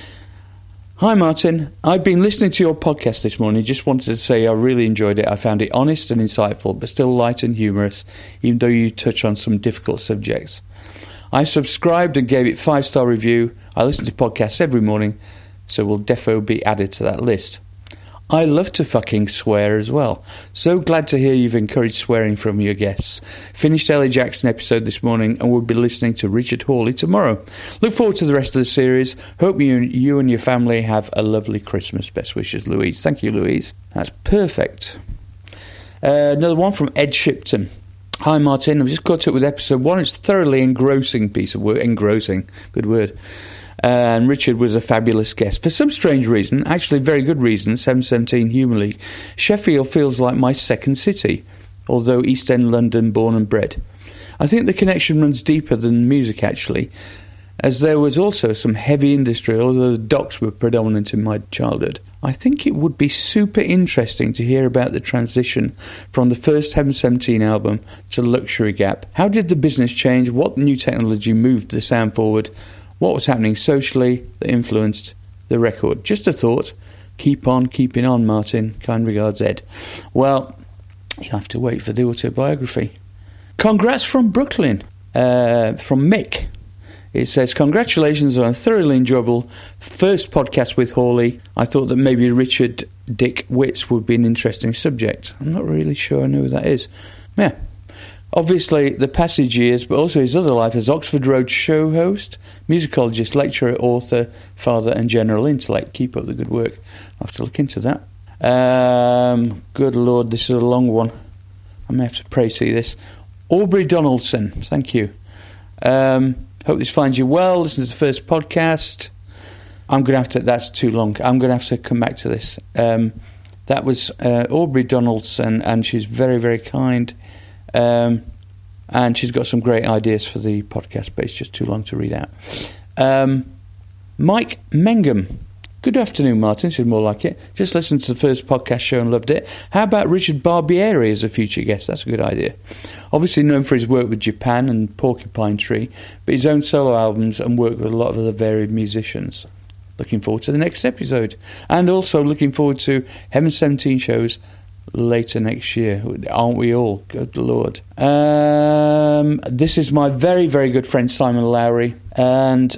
Hi Martin, I've been listening to your podcast this morning. Just wanted to say I really enjoyed it. I found it honest and insightful, but still light and humorous, even though you touch on some difficult subjects. I subscribed and gave it five-star review. I listen to podcasts every morning, so will defo be added to that list. I love to fucking swear as well. So glad to hear you've encouraged swearing from your guests. Finished Ellie Jackson episode this morning and we'll be listening to Richard Hawley tomorrow. Look forward to the rest of the series. Hope you, you and your family have a lovely Christmas. Best wishes, Louise. Thank you, Louise. That's perfect. Uh, another one from Ed Shipton. Hi, Martin. I've just caught up with episode one. It's a thoroughly engrossing piece of work. Engrossing. Good word. Uh, and Richard was a fabulous guest. For some strange reason, actually very good reason, seven seventeen Humour League, Sheffield feels like my second city, although East End London born and bred. I think the connection runs deeper than music, actually, as there was also some heavy industry, although the docks were predominant in my childhood. I think it would be super interesting to hear about the transition from the first Heaven seventeen album to Luxury Gap. How did the business change? What new technology moved the sound forward? What was happening socially that influenced the record? Just a thought. Keep on keeping on, Martin. Kind regards, Ed. Well, you'll have to wait for the autobiography. Congrats from Brooklyn, uh, from Mick. It says, congratulations on a thoroughly enjoyable first podcast with Hawley. I thought that maybe Richard Dick Witts would be an interesting subject. I'm not really sure I know who that is. Yeah. Obviously, the passage years, but also his other life as Oxford Road show host, musicologist, lecturer, author, father, and general intellect. Keep up the good work. I'll have to look into that. Um, good Lord, this is a long one. I may have to pray see this. Aubrey Donaldson, thank you. Um, hope this finds you well. Listen to the first podcast. I'm going to have to, that's too long. I'm going to have to come back to this. Um, that was uh, Aubrey Donaldson, and she's very, very kind. Um, and she's got some great ideas for the podcast, but it's just too long to read out. Um, Mike Mengham. Good afternoon, Martin. This is more like it. Just listened to the first podcast show and loved it. How about Richard Barbieri as a future guest? That's a good idea. Obviously known for his work with Japan and Porcupine Tree, but his own solo albums and work with a lot of other varied musicians. Looking forward to the next episode. And also looking forward to Heaven seventeen shows later next year. Aren't we all? Good Lord. Um, this is my very, very good friend Simon Lowry, and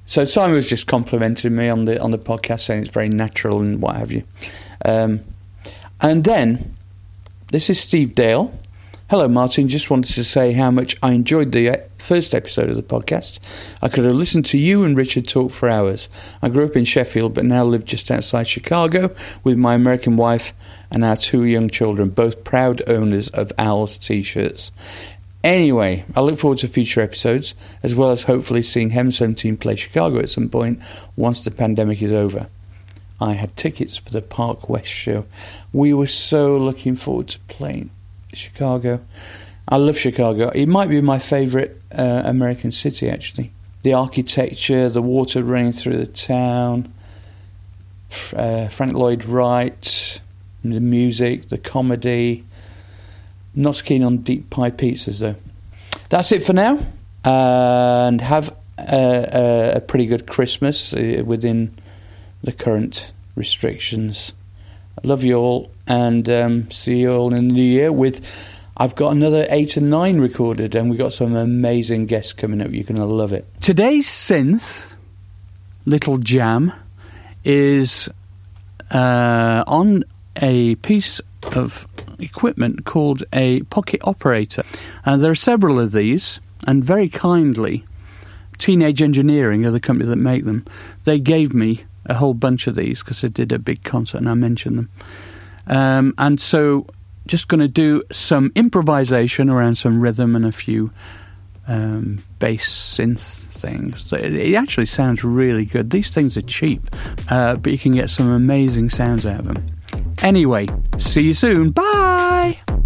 So Simon was just complimenting me on the on the podcast, saying it's very natural and what have you. Um, and then, this is Steve Dale. Hello, Martin. Just wanted to say how much I enjoyed the first episode of the podcast. I could have listened to you and Richard talk for hours. I grew up in Sheffield, but now live just outside Chicago with my American wife and our two young children, both proud owners of Owls T-shirts. Anyway, I look forward to future episodes, as well as hopefully seeing Heaven seventeen play Chicago at some point once the pandemic is over. I had tickets for the Park West show. We were so looking forward to playing Chicago. I love Chicago. It might be my favourite uh, American city, actually. The architecture, the water running through the town, uh, Frank Lloyd Wright, the music, the comedy. Not so keen on deep pie pizzas, though. That's it for now. Uh, and have a, a pretty good Christmas uh, within the current restrictions. I love you all, and um, see you all in the new year. With, I've got another eight and nine recorded, and we've got some amazing guests coming up. You're going to love it. Today's synth, Little Jam, is uh, on a piece of equipment called a pocket operator, and there are several of these, and very kindly Teenage Engineering are the company that make them. They gave me a whole bunch of these because I did a big concert and I mentioned them, um, and so just going to do some improvisation around some rhythm and a few um, bass synth things. It actually sounds really good. These things are cheap, uh, but you can get some amazing sounds out of them. Anyway, see you soon. Bye!